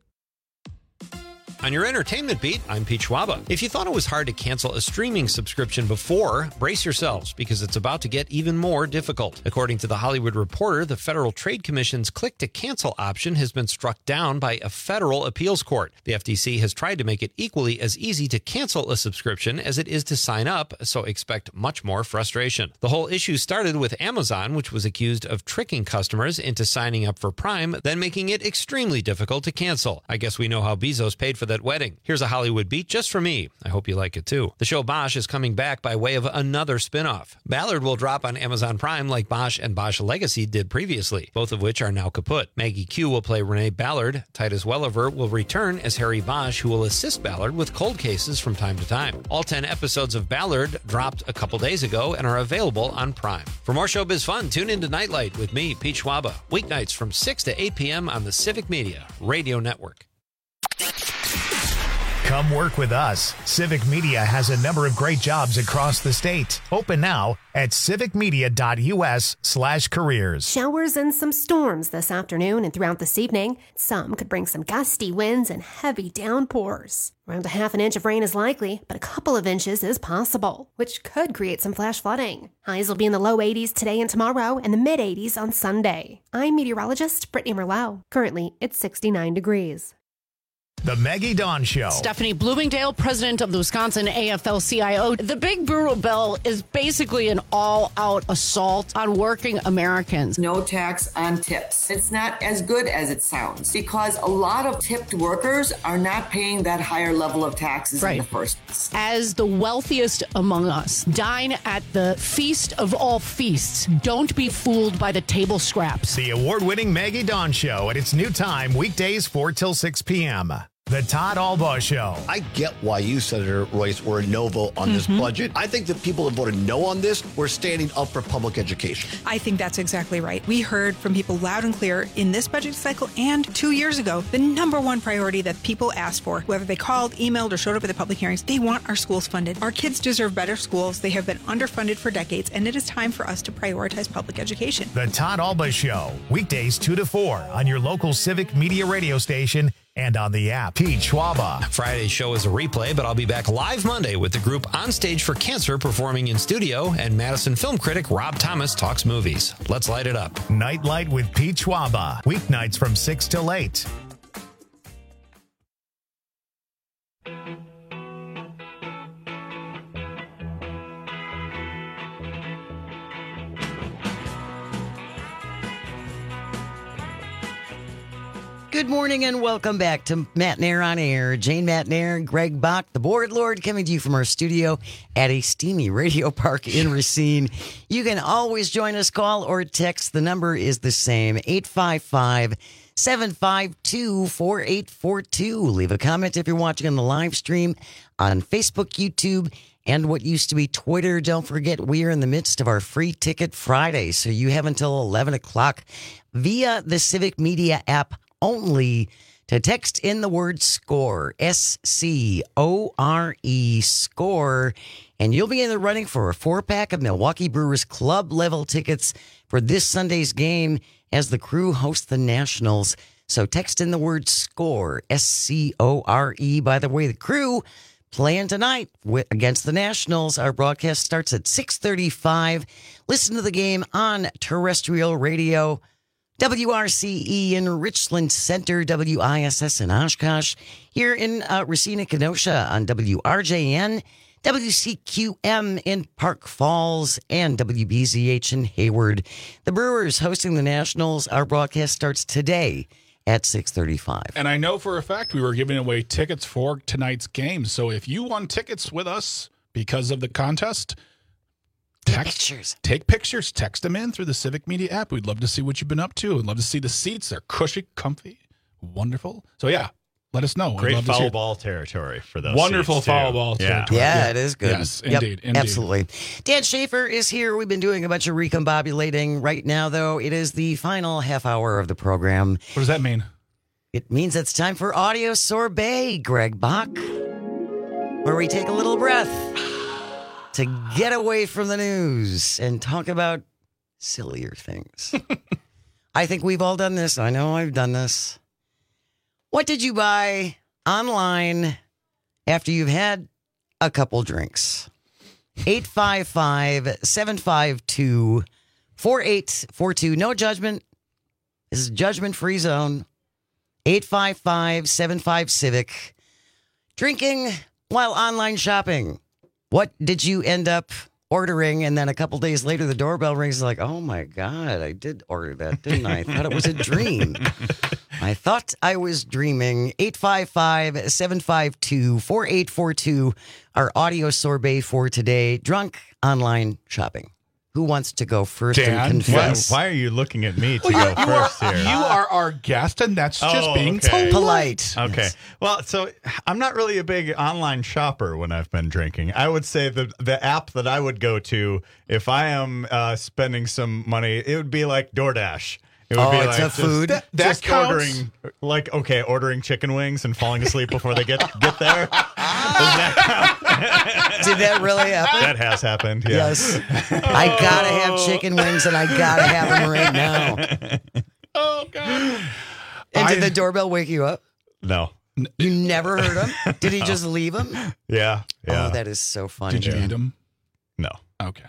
On your entertainment beat, I'm Pete Schwaba. If you thought it was hard to cancel a streaming subscription before, brace yourselves, because it's about to get even more difficult. According to The Hollywood Reporter, the Federal Trade Commission's click-to-cancel option has been struck down by a federal appeals court. The F T C has tried to make it equally as easy to cancel a subscription as it is to sign up, so expect much more frustration. The whole issue started with Amazon, which was accused of tricking customers into signing up for Prime, then making it extremely difficult to cancel. I guess we know how Bezos paid for that wedding. Here's a Hollywood beat just for me. I hope you like it too. The show Bosch is coming back by way of another spin-off. Ballard will drop on Amazon Prime like Bosch and Bosch Legacy did previously, both of which are now kaput. Maggie Q will play Renee Ballard. Titus Welliver will return as Harry Bosch, who will assist Ballard with cold cases from time to time. All ten episodes of Ballard dropped a couple days ago and are available on Prime. For more showbiz fun, tune into Nightlight with me, Pete Schwaba, weeknights from six to eight p.m. on the Civic Media Radio Network. Come work with us. Civic Media has a number of great jobs across the state. Open now at civicmedia.us slash careers. Showers and some storms this afternoon and throughout this evening. Some could bring some gusty winds and heavy downpours. Around a half an inch of rain is likely, but a couple of inches is possible, which could create some flash flooding. Highs will be in the low eighties today and tomorrow and the mid eighties on Sunday. I'm meteorologist Brittany Merlot. Currently, it's sixty-nine degrees. The Maggie Dawn Show. Stephanie Bloomingdale, president of the Wisconsin A F L C I O. The Big Brewer bill is basically an all-out assault on working Americans. No tax on tips. It's not as good as it sounds because a lot of tipped workers are not paying that higher level of taxes Right. in the first place. As the wealthiest among us, dine at the feast of all feasts. Don't be fooled by the table scraps. The award-winning Maggie Dawn Show at its new time, weekdays four till six p.m. The Todd Albaugh Show. I get why you, Senator Royce, were a no vote on this Mhm. budget. I think the people that voted no on this were standing up for public education. I think that's exactly right. We heard from people loud and clear in this budget cycle and two years ago, the number one priority that people asked for, whether they called, emailed, or showed up at the public hearings, they want our schools funded. Our kids deserve better schools. They have been underfunded for decades, and it is time for us to prioritize public education. The Todd Albaugh Show, weekdays two to four on your local Civic Media radio station and on the app. Pete Schwaba. Friday's show is a replay, but I'll be back live Monday with the group On Stage for Cancer performing in studio, and Madison film critic Rob Thomas talks movies. Let's light it up. Nightlight with Pete Schwaba, weeknights from six till eight. Good morning and welcome back to Matt Nair on Air. Jane Matt Nair, Greg Bach, the board lord, coming to you from our studio at a steamy radio park in Racine. You can always join us, call or text. The number is the same, eight five five, seven five two, four eight four two. Leave a comment if you're watching on the live stream on Facebook, YouTube, and what used to be Twitter. Don't forget, we are in the midst of our Free Ticket Friday, so you have until eleven o'clock via the Civic Media app only to text in the word SCORE, S C O R E, SCORE, and you'll be in the running for a four-pack of Milwaukee Brewers club-level tickets for this Sunday's game as the Crew host the Nationals. So text in the word SCORE, S C O R E. By the way, the Crew playing tonight against the Nationals. Our broadcast starts at six thirty-five. Listen to the game on terrestrial radio, W R C E in Richland Center, W I S S in Oshkosh, here in uh, Racine, Kenosha on W R J N, W C Q M in Park Falls, and W B Z H in Hayward. The Brewers hosting the Nationals. Our broadcast starts today at six thirty-five. And I know for a fact we were giving away tickets for tonight's game. So if you won tickets with us because of the contest, text, pictures. Take pictures. Text them in through the Civic Media app. We'd love to see what you've been up to. We'd love to see the seats. They're cushy, comfy, wonderful. So yeah, let us know. Great love to see foul it. ball territory for those. Wonderful seats, too. foul ball Yeah. territory. Yeah, Yeah. it is good. Yes, Yep, indeed, indeed. Absolutely. Dan Schaefer is here. We've been doing a bunch of recombobulating. Right now, though, it is the final half hour of the program. What does that mean? It means it's time for Audio Sorbet, Greg Bach, where we take a little breath to get away from the news and talk about sillier things. I think we've all done this. I know I've done this. What did you buy online after you've had a couple drinks? eight five five, seven five two, four eight four two. No judgment. This is a judgment-free zone. eight five five, seven five, Civic. Drinking while online shopping. What did you end up ordering? And then a couple days later, the doorbell rings like, oh my God, I did order that, didn't I? I thought it was a dream. I thought I was dreaming. eight five five, seven five two, four eight four two. Our audio sorbet for today. Drunk online shopping. Who wants to go first Dan, and confess? Why, why are you looking at me to Well, go you, you first are, here? You are our guest, and that's just Oh, being okay. polite. Okay. Well, so I'm not really a big online shopper when I've been drinking. I would say the the app that I would go to if I am uh, spending some money, it would be like DoorDash. It would Oh, be it's like a just, food? That- that just counts. ordering, like, okay, ordering chicken wings and falling asleep before they get get there. Does that count? Did that really happen? That has happened. Yeah. Yes. I gotta have chicken wings and I gotta have them right now. Oh, God. And I- did the doorbell wake you up? No. You never heard him? Did he just leave him? Yeah. Yeah. Oh, that is so funny. Did you eat them? No. Okay. No.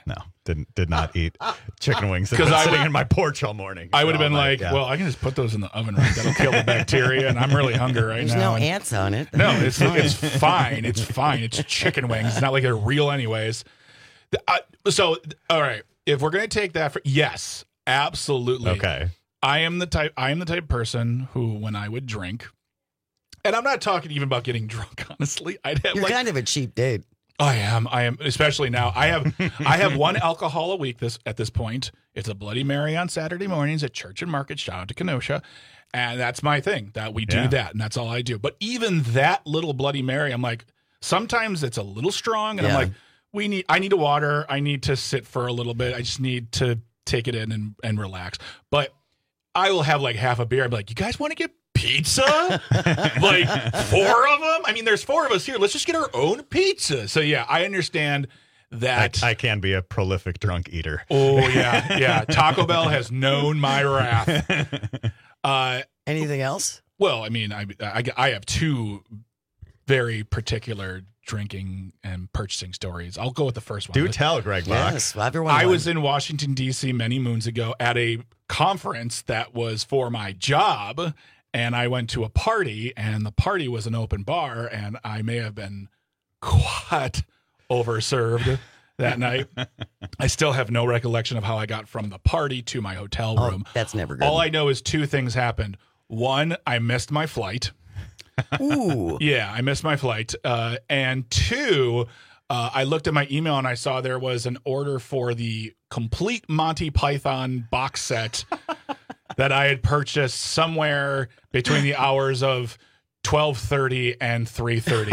didn't did not eat chicken wings. Because I sitting would, in my porch all morning. I would have been night, like, yeah. well, I can just put those in the oven, right? That'll kill the bacteria, and I'm really hungry right There's now. no and, ants on it. No, it's it's fine. It's fine. It's chicken wings. It's not like they're real anyways. The, uh, so, all right, if we're gonna take that for yes, absolutely. Okay. I am the type. I am the type of person who, when I would drink, and I'm not talking even about getting drunk. Honestly, I'd have You're like, kind of a cheap date. I am. I am, especially now. I have I have one alcohol a week this at this point. It's a Bloody Mary on Saturday mornings at Church and Market. Shout out to Kenosha. And that's my thing, that we do Yeah. that, and that's all I do. But even that little Bloody Mary, I'm like, sometimes it's a little strong, and Yeah. I'm like, we need I need a water. I need to sit for a little bit. I just need to take it in and, and relax. But I will have like half a beer. I'm like, you guys want to get pizza? Like four of them? I mean, there's four of us here. Let's just get our own pizza. So yeah, I understand that. I, I can be a prolific drunk eater. Oh yeah, yeah. Taco Bell has known my wrath. Uh, Anything else? Well, I mean, I, I I have two very particular drinking and purchasing stories. I'll go with the first one. Do tell, Greg Bach. Yes, everyone. I won. was in Washington, D C many moons ago at a conference that was for my job, and I went to a party, and the party was an open bar, and I may have been quite overserved that night. I still have no recollection of how I got from the party to my hotel Oh, room. that's never good. All I know is two things happened. One, I missed my flight. Ooh. Yeah, I missed my flight. Uh, and two, uh, I looked at my email and I saw there was an order for the complete Monty Python box set that I had purchased somewhere between the hours of twelve thirty and three thirty.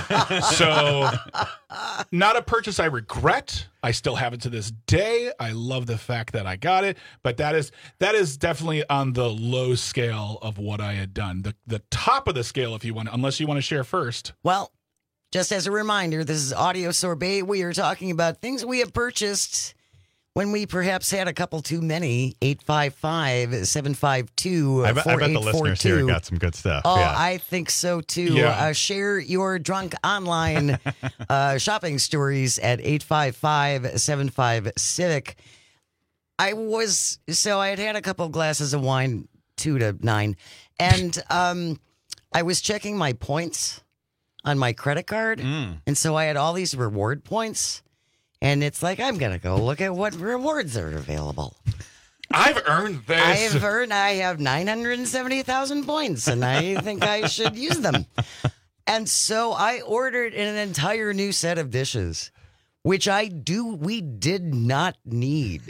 So not a purchase I regret. I still have it to this day. I love the fact that I got it, but that is that is definitely on the low scale of what I had done. The the top of the scale, if you want, unless you want to share first. Well, just as a reminder, this is Audio Sorbet. We are talking about things we have purchased when we perhaps had a couple too many. eight five five, seven five two, I bet, I bet the listeners here got some good stuff. Oh, yeah. I think so too. Yeah. Uh, share your drunk online uh, shopping stories at eight five five, seven five, Civic. I was, so I had had a couple of glasses of wine, two to nine, and um, I was checking my points on my credit card. Mm. And so I had all these reward points. And it's like, I'm going to go look at what rewards are available. I've earned this. I have earned, I have nine hundred seventy thousand points, and I think I should use them. And so I ordered an entire new set of dishes, which I do, we did not need.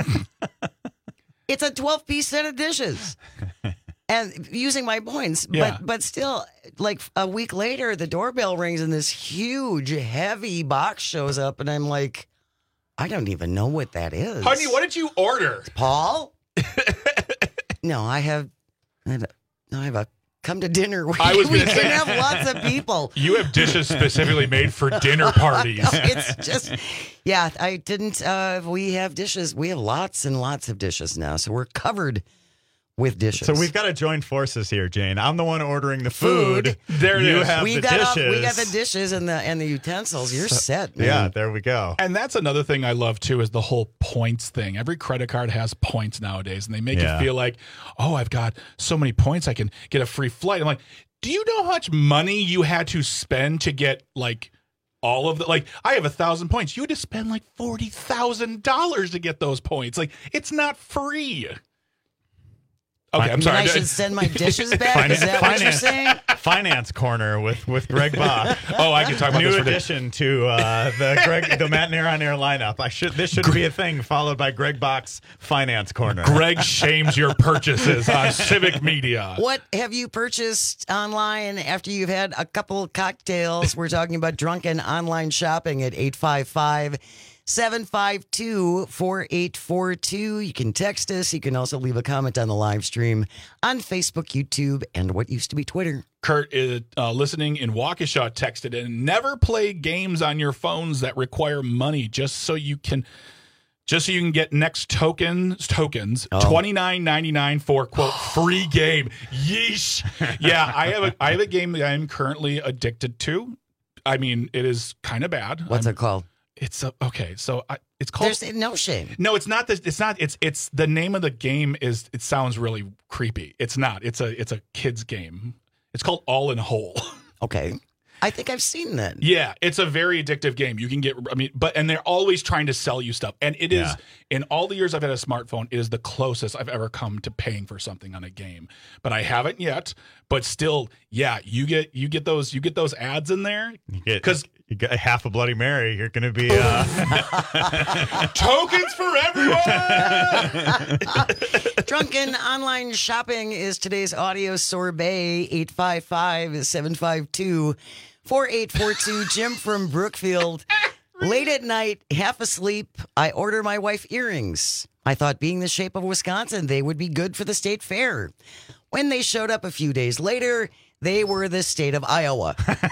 It's a twelve-piece set of dishes. And using my points, Yeah. but but still, like a week later, the doorbell rings and this huge, heavy box shows up, and I'm like, I don't even know what that is. Honey, what did you order? Paul? No, I have, I have, a, I have a come to dinner. We, I was we gonna can say- have lots of people. You have dishes specifically made for dinner parties. No, it's just, yeah, I didn't. Uh, we have dishes. We have lots and lots of dishes now, so we're covered with dishes. So we've got to join forces here, Jane. I'm the one ordering the food. Food. There it you is. have we the got dishes. all- we got the dishes and the and the utensils. You're set, man. Yeah, there we go. And that's another thing I love too is the whole points thing. Every credit card has points nowadays, and they make Yeah. you feel like, oh, I've got so many points, I can get a free flight. I'm like, do you know how much money you had to spend to get like all of the like? I have a thousand points. You had to spend like forty thousand dollars to get those points. Like, it's not free. Okay, I'm And sorry. I should send my dishes back. Is that what you're finance, saying? finance corner with with Greg Bach. Oh, I can talk about New this for days. addition to uh, the Greg the Matt and Aaron on Air lineup. I should this should be a thing followed by Greg Bach's finance corner. Greg shames your purchases on Civic Media. What have you purchased online after you've had a couple cocktails? We're talking about drunken online shopping at eight five five, seven five two, four eight four two. You can text us. You can also leave a comment on the live stream on Facebook, YouTube, and what used to be Twitter. Kurt is uh, listening in Waukesha texted in, never play games on your phones that require money just so you can just so you can get next tokens tokens Oh. twenty-nine ninety-nine for quote free game. Yeesh. Yeah, I have a I have a game that I'm currently addicted to. I mean, it is kind of bad. What's I'm, it called? It's a, okay. So I It's called. There's no shame. No, it's not. The, it's not. It's it's the name of the game is. It sounds really creepy. It's not. It's a it's a kids game. It's called All in Whole. Okay. I think I've seen that. Yeah, it's a very addictive game. You can get, I mean, but, and they're always trying to sell you stuff. And it is, Yeah. in all the years I've had a smartphone, it is the closest I've ever come to paying for something on a game. But I haven't yet. But still, yeah, you get, you get those, you get those ads in there. Because you got half a Bloody Mary, you're going to be uh... tokens for everyone. Drunken online shopping is today's audio sorbet. eight five five, seven five two, four eight four two. Jim from Brookfield. Late at night, half asleep, I order my wife earrings. I thought, being the shape of Wisconsin, they would be good for the state fair. When they showed up a few days later, they were the state of Iowa.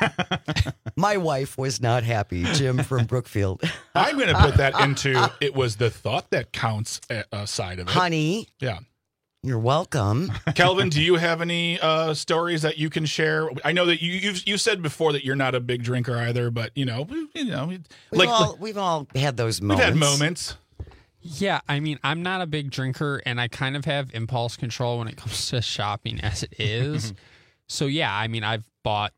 My wife was not happy. Jim from Brookfield. I'm going to put that into, it was the thought that counts uh, side of it. Honey. Yeah. You're welcome. Kelvin, do you have any uh, stories that you can share? I know that you you've you said before that you're not a big drinker either, but you know, you know, We've, like all, we've all had those we've moments. had moments. Yeah, I mean, I'm not a big drinker, and I kind of have impulse control when it comes to shopping as it is. So, yeah, I mean, I've bought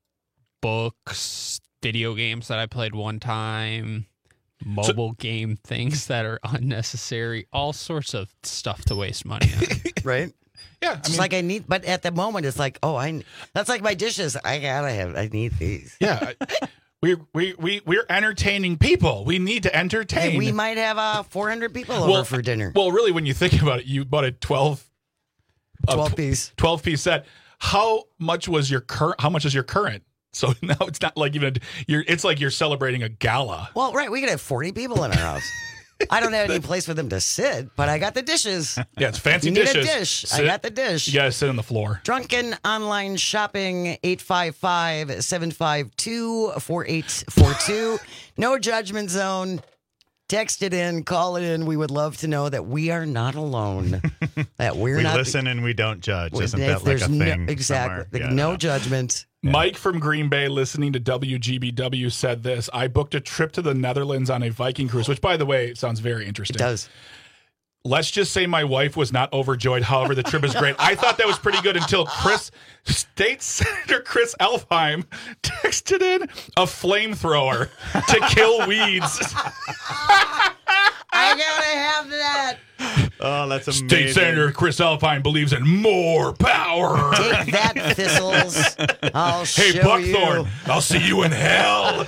books, video games that I played one time, mobile so, game things that are unnecessary, all sorts of stuff to waste money on. Right? Yeah. It's like I need, but at the moment, it's like, oh, I, that's like my dishes. I gotta have, I need these. Yeah. We we we we're entertaining people. We need to entertain. Hey, we might have uh, four hundred people over well, for dinner. Well, really, when you think about it, you bought a twelve, twelve piece, twelve piece set. How much was your current? How much is your current? So now it's not like even you're. It's like you're celebrating a gala. Well, right. We could have forty people in our house. I don't have any place for them to sit, but I got the dishes. Yeah, it's fancy you need dishes. a dish. Sit, I got the dish. You gotta sit on the floor. Drunken online shopping, eight five five, seven five two, four eight four two. No judgment zone. Text it in, call it in. We would love to know that we are not alone. That we're we not. We listen and we don't judge. We, Isn't that like a no, thing? Exactly. Yeah, no no. judgment. Yeah. Mike from Green Bay, listening to W G B W, said this. I booked a trip to the Netherlands on a Viking cruise, which, by the way, sounds very interesting. It does. Let's just say my wife was not overjoyed. However, the trip is great. I thought that was pretty good until Chris, State Senator Chris Elfheim, texted in a flamethrower to kill weeds. I gotta have that. Oh, that's amazing. State Senator Chris Elfheim believes in more power. Take that, thistles. I'll hey, show Buckthorn, you. I'll see you in hell.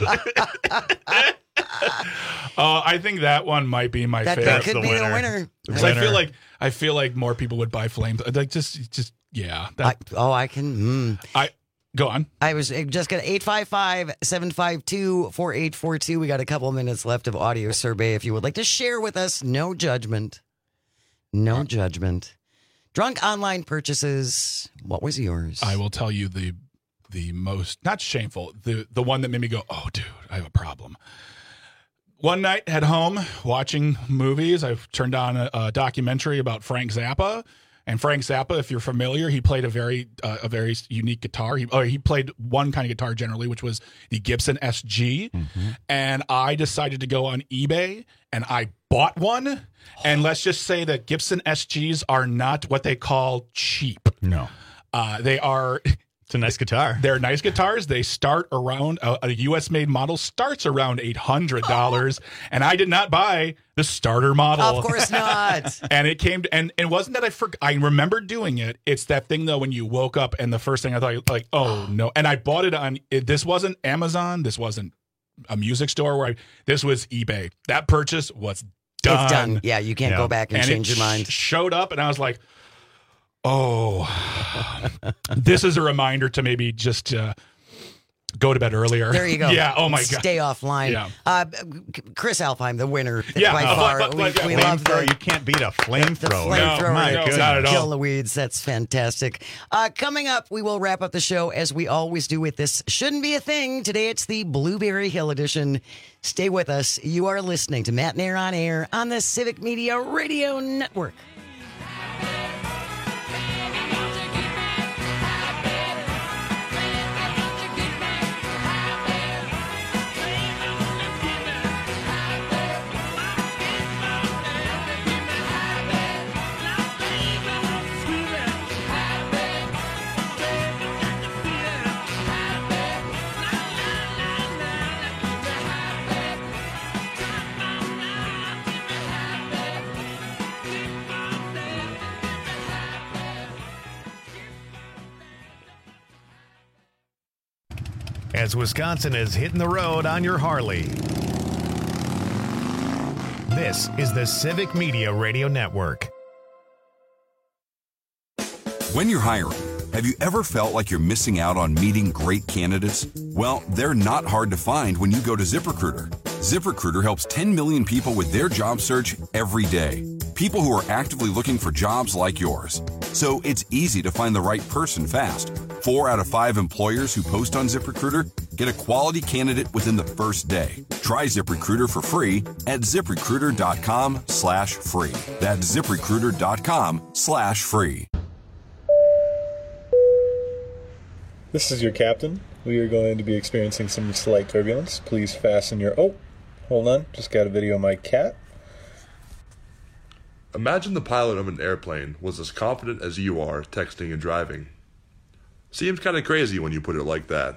Uh, I think that one might be my that, favorite. That could the be winner. the winner. Because I feel like I feel like more people would buy flames. Like just, just yeah. That, I, oh, I can. Mm. I go on. I was just gonna eight five five, seven five two, four eight four two. We got a couple minutes left of audio survey. If you would like to share with us, no judgment, no uh, judgment. Drunk online purchases. What was yours? I will tell you the the most not shameful. The the one that made me go, oh, dude, I have a problem. One night at home watching movies, I turned on a, a documentary about Frank Zappa. And Frank Zappa, if you're familiar, he played a very uh, a very unique guitar. He or he played one kind of guitar generally, which was the Gibson S G. Mm-hmm. And I decided to go on eBay and I bought one. And let's just say that Gibson S Gs are not what they call cheap. No, uh, they are. It's a nice guitar. They're nice guitars. They start around, a, a U S made model starts around eight hundred dollars. And I did not buy the starter model. Of course not. And it came to, and it wasn't that I forgot. I remember doing it. It's that thing, though, when you woke up and the first thing I thought, like, oh, no. And I bought it on, it, this wasn't Amazon. This wasn't a music store where I, this was eBay. That purchase was done. It's done. Yeah, you can't yeah. go back and, and change it your mind. Sh- showed up and I was like, oh, this is a reminder to maybe just uh, go to bed earlier. There you go. Yeah. Oh my God. Stay offline. Yeah. Uh, Chris Alfheim, the winner. Yeah. By uh, far. but, but, but, we yeah, we love the, you can't beat a flamethrower. The flamethrower. No, My no, goodness. not at all. Kill the weeds. That's fantastic. Uh, coming up, we will wrap up the show as we always do with this. Shouldn't be a thing. Today it's the Blueberry Hill edition. Stay with us. You are listening to Matt Nair on Air on the Civic Media Radio Network. as Wisconsin is hitting the road on your Harley. This is the Civic Media Radio Network. When you're hiring, have you ever felt like you're missing out on meeting great candidates? Well, they're not hard to find when you go to ZipRecruiter. ZipRecruiter helps ten million people with their job search every day. People who are actively looking for jobs like yours. So it's easy to find the right person fast. Four out of five employers who post on ZipRecruiter get a quality candidate within the first day. Try ZipRecruiter for free at ZipRecruiter.com slash free. That's ZipRecruiter.com slash free. This is your captain. We are going to be experiencing some slight turbulence. Please fasten your... Oh, hold on. Just got a video of my cat. Imagine the pilot of an airplane was as confident as you are texting and driving. Seems kind of crazy when you put it like that.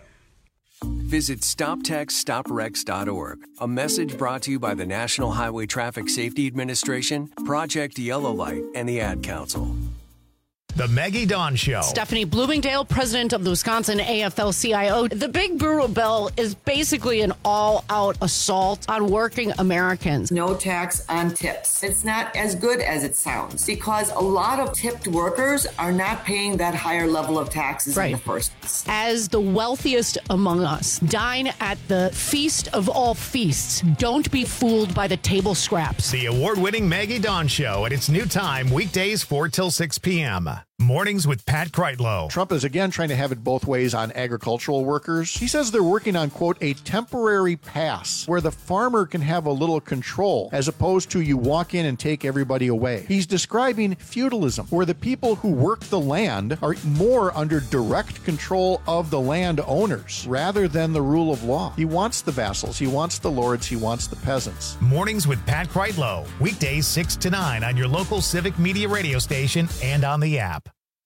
Visit stop text stop wrecks dot org. A message brought to you by the National Highway Traffic Safety Administration, Project Yellow Light, and the Ad Council. The Maggie Dawn Show. Stephanie Bloomingdale, president of the Wisconsin A F L C I O. The Big Brewer Bill is basically an all-out assault on working Americans. No tax on tips. It's not as good as it sounds because a lot of tipped workers are not paying that higher level of taxes Right. in the first place. As the wealthiest among us, dine at the feast of all feasts. Don't be fooled by the table scraps. The award-winning Maggie Dawn Show at its new time, weekdays four till six p.m. Mornings with Pat Kreitlow. Trump is again trying to have it both ways on agricultural workers. He says they're working on, quote, a temporary pass where the farmer can have a little control as opposed to you walk in and take everybody away. He's describing feudalism, where the people who work the land are more under direct control of the land owners rather than the rule of law. He wants the vassals, he wants the lords, he wants the peasants. Mornings with Pat Kreitlow. Weekdays six to nine on your local Civic Media radio station and on the app.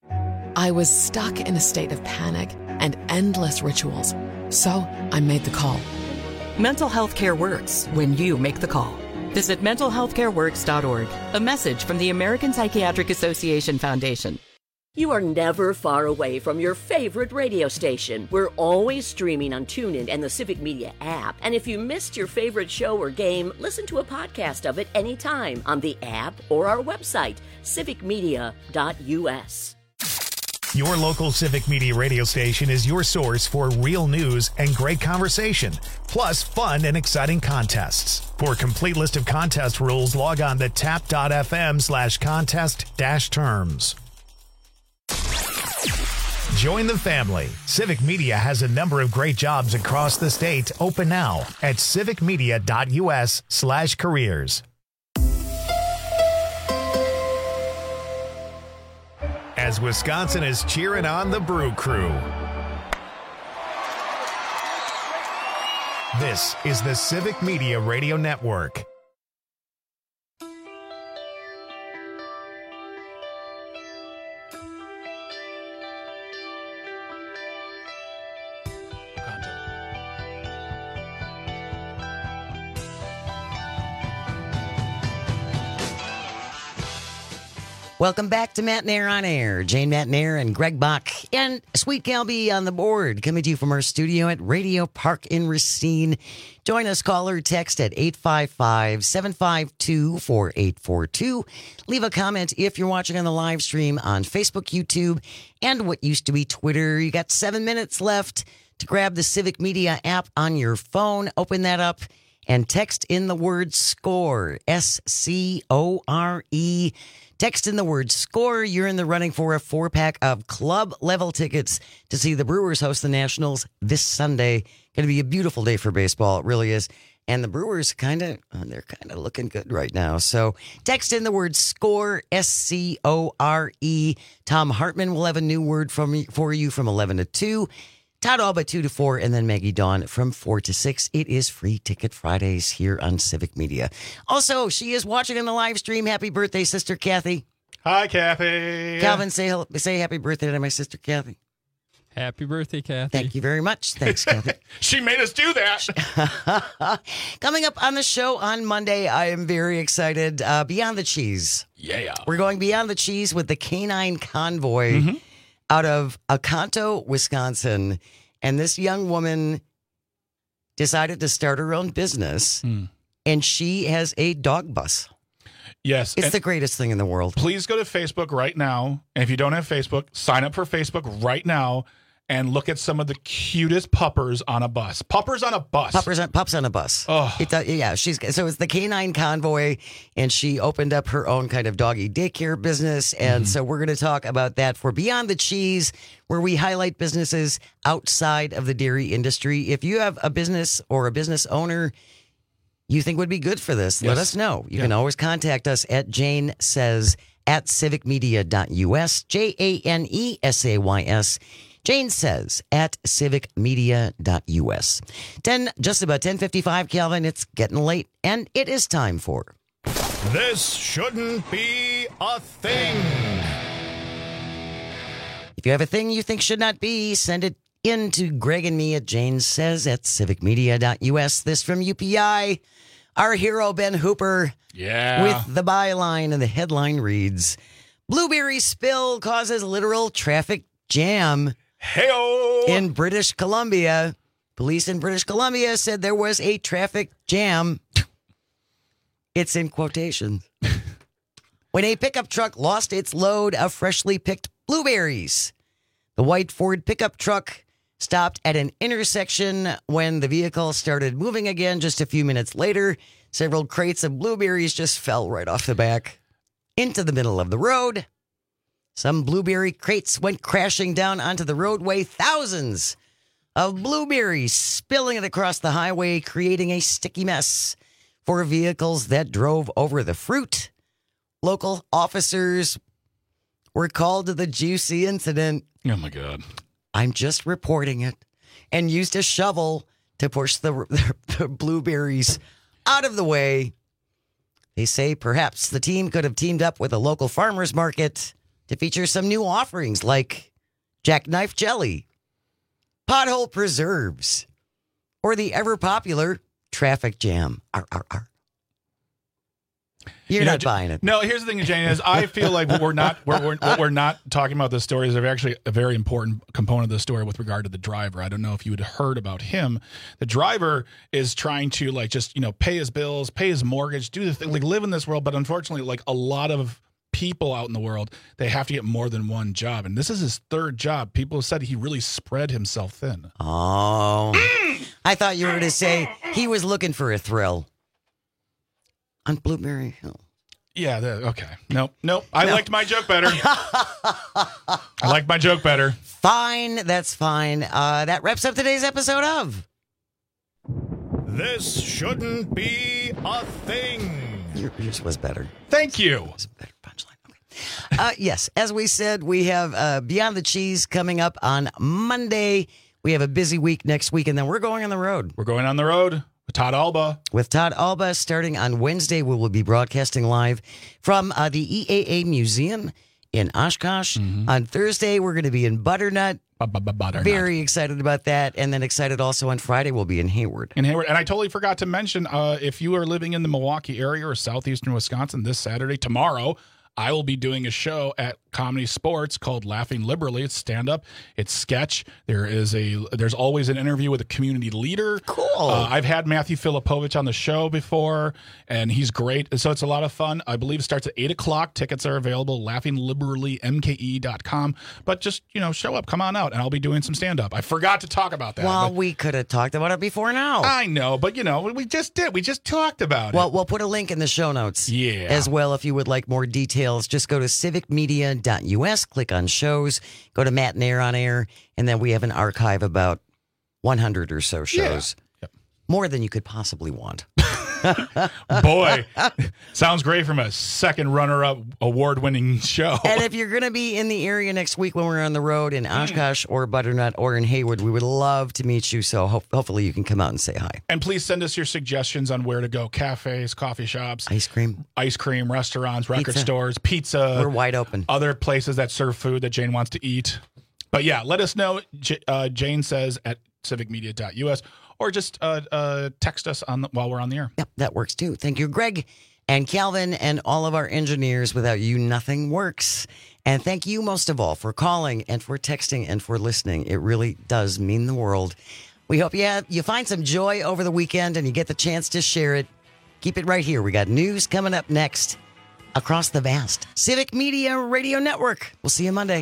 I was stuck in a state of panic and endless rituals, so I made the call. Mental health care works when you make the call. Visit mental health care works dot org. A message from the American Psychiatric Association Foundation. You are never far away from your favorite radio station. We're always streaming on TuneIn and the Civic Media app. And if you missed your favorite show or game, listen to a podcast of it anytime on the app or our website, civic media dot u s. Your local Civic Media radio station is your source for real news and great conversation, plus fun and exciting contests. For a complete list of contest rules, log on to tap.fm slash contest dash terms. Join the family. Civic Media has a number of great jobs across the state open now at civicmedia.us slash careers. As Wisconsin is cheering on the Brew Crew. This is the Civic Media Radio Network. Welcome back to Matt Nair on Air. Jane Matt Nair and Greg Bach and Sweet Galby on the board, coming to you from our studio at Radio Park in Racine. Join us, call or text at eight five five, seven five two, four eight four two. Leave a comment if you're watching on the live stream on Facebook, YouTube, and what used to be Twitter. You got seven minutes left to grab the Civic Media app on your phone. Open that up and text in the word SCORE, S C O R E. Text in the word SCORE. You're in the running for a four-pack of club-level tickets to see the Brewers host the Nationals this Sunday. Going to be a beautiful day for baseball. It really is. And the Brewers kind of, they're kind of looking good right now. So text in the word SCORE, S C O R E. Tom Hartman will have a new word from for you from eleven to two. Todd Alba, two to four, and then Maggie Dawn from four to six. It is Free Ticket Fridays here on Civic Media. Also, she is watching on the live stream. Happy birthday, Sister Kathy. Hi, Kathy. Calvin, say hello, say happy birthday to my sister Kathy. Happy birthday, Kathy. Thank you very much. Thanks, Kathy. She made us do that. Coming up on the show on Monday, I am very excited. Uh, Beyond the Cheese. Yeah. We're going Beyond the Cheese with the Canine Convoy. Mm-hmm. Out of Oconto, Wisconsin. And this young woman decided to start her own business, Hmm. and she has a dog bus. Yes. It's and the greatest thing in the world. Please go to Facebook right now. And if you don't have Facebook, sign up for Facebook right now and look at some of the cutest puppers on a bus. Puppers on a bus. Puppers on, pups on a bus. Oh. It, uh, yeah, she's so it's the Canine Convoy, and she opened up her own kind of doggy daycare business. And Mm-hmm. so we're going to talk about that for Beyond the Cheese, where we highlight businesses outside of the dairy industry. If you have a business or a business owner you think would be good for this, let Yes. us know. You Yeah. can always contact us at Jane Says at civic media dot U S, J A N E S A Y S. Jane Says at civic media dot U S. ten, just about ten fifty-five, Calvin. It's getting late, and it is time for This Shouldn't Be a Thing. If you have a thing you think should not be, send it in to Greg and me at Jane Says at civic media dot U S. This from U P I. Our hero, Ben Hooper, Yeah. with the byline, and the headline reads, Blueberry spill causes literal traffic jam Hey-o! in British Columbia. Police in British Columbia said there was a traffic jam. It's in quotations. When a pickup truck lost its load of freshly picked blueberries. The white Ford pickup truck stopped at an intersection when the vehicle started moving again just a few minutes later. Several crates of blueberries just fell right off the back into the middle of the road. Some blueberry crates went crashing down onto the roadway. Thousands of blueberries spilling it across the highway, creating a sticky mess for vehicles that drove over the fruit. Local officers were called to the juicy incident. Oh, my God. I'm just reporting it, and used a shovel to push the, the blueberries out of the way. They say perhaps the team could have teamed up with a local farmer's market to feature some new offerings like jackknife jelly, pothole preserves, or the ever-popular traffic jam. Arr, arr, arr. You're You know, not buying it. No, here's the thing, Jane, is I feel like what we're not we're, we're, what we're not talking about this story is actually a very important component of the story with regard to the driver. I don't know if you had heard about him. The driver is trying to like just, you know, pay his bills, pay his mortgage, do the thing, like live in this world. But unfortunately, like a lot of people out in the world, they have to get more than one job. And this is his third job. People have said he really spread himself thin. Oh, I thought you were going to say he was looking for a thrill on Blueberry Hill. Yeah, the, okay. Nope, nope. I no. liked my joke better. I liked my joke better. Fine, that's fine. Uh, that wraps up today's episode of This Shouldn't Be a Thing. Your, yours was better. Thank you. Better punchline. Okay. Uh, yes, as we said, we have uh, Beyond the Cheese coming up on Monday. We have a busy week next week, and then we're going on the road. We're going on the road. With Todd Alba. With Todd Alba, starting on Wednesday, we will be broadcasting live from uh, the E A A Museum in Oshkosh. Mm-hmm. On Thursday, we're going to be in Butternut. Butternut. Very excited about that. And then excited also on Friday, we'll be in Hayward. In Hayward. And I totally forgot to mention, uh, if you are living in the Milwaukee area or southeastern Wisconsin this Saturday, tomorrow, I will be doing a show at Comedy Sports called Laughing Liberally. It's stand-up. It's sketch. There is a. There's always an interview with a community leader. Cool. Uh, I've had Matthew Filipovich on the show before, and he's great. So it's a lot of fun. I believe it starts at eight o'clock. Tickets are available, laughing liberally m k e dot com. But just, you know, show up. Come on out, and I'll be doing some stand-up. I forgot to talk about that. Well, we could have talked about it before now. I know, but, you know, we just did. We just talked about well, it. Well, we'll put a link in the show notes. Yeah. As well, if you would like more details, just go to civic media dot U S, click on shows, go to Matt and Air on Air, and then we have an archive about one hundred or so shows. Yeah. Yep. More than you could possibly want. Boy, sounds great from a second runner-up award-winning show. And if you're going to be in the area next week when we're on the road in Oshkosh or Butternut or in Hayward, we would love to meet you. So ho- hopefully you can come out and say hi. And please send us your suggestions on where to go. Cafes, coffee shops. Ice cream. Ice cream, restaurants, record Pizza. stores, pizza. We're wide open. Other places that serve food that Jane wants to eat. But yeah, let us know. J- uh, Jane says at civic media dot U S or just uh, uh, text us on the, while we're on the air. Yep, that works too. Thank you, Greg. And Calvin and all of our engineers, without you, nothing works. And thank you most of all for calling and for texting and for listening. It really does mean the world. We hope you have, you find some joy over the weekend and you get the chance to share it. Keep it right here. We got news coming up next across the vast Civic Media Radio Network. We'll see you Monday.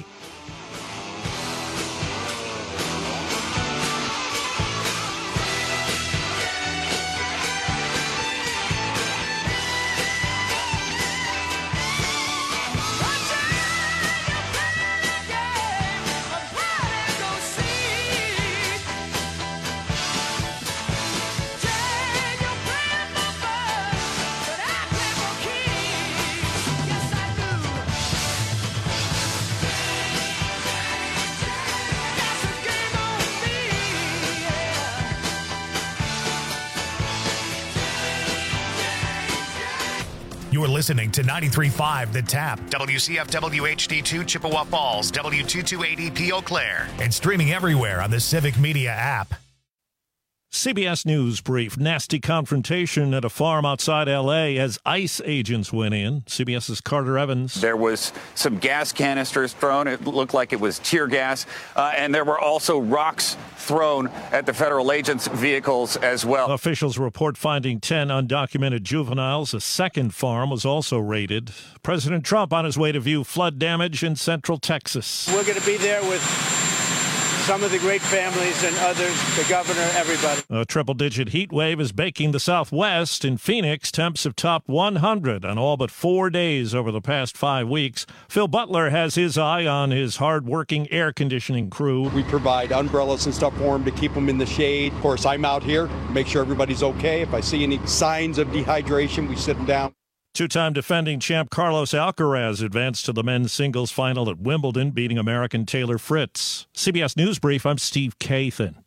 You're listening to ninety-three point five The Tap, W C F W H D two Chippewa Falls, W two two eight E P Eau Claire, and streaming everywhere on the Civic Media app. C B S News brief. Nasty confrontation at a farm outside L A as ICE agents went in. CBS's Carter Evans. There was some gas canisters thrown. It looked like it was tear gas. Uh, and there were also rocks thrown at the federal agents' vehicles as well. Officials report finding ten undocumented juveniles. A second farm was also raided. President Trump on his way to view flood damage in central Texas. We're going to be there with some of the great families and others, the governor, everybody. A triple-digit heat wave is baking the Southwest. In Phoenix, temps have topped one hundred on all but four days over the past five weeks. Phil Butler has his eye on his hard-working air conditioning crew. We provide umbrellas and stuff for them to keep them in the shade. Of course, I'm out here, make sure everybody's okay. If I see any signs of dehydration, we sit them down. Two-time defending champ Carlos Alcaraz advanced to the men's singles final at Wimbledon, beating American Taylor Fritz. C B S News Brief, I'm Steve Kathan.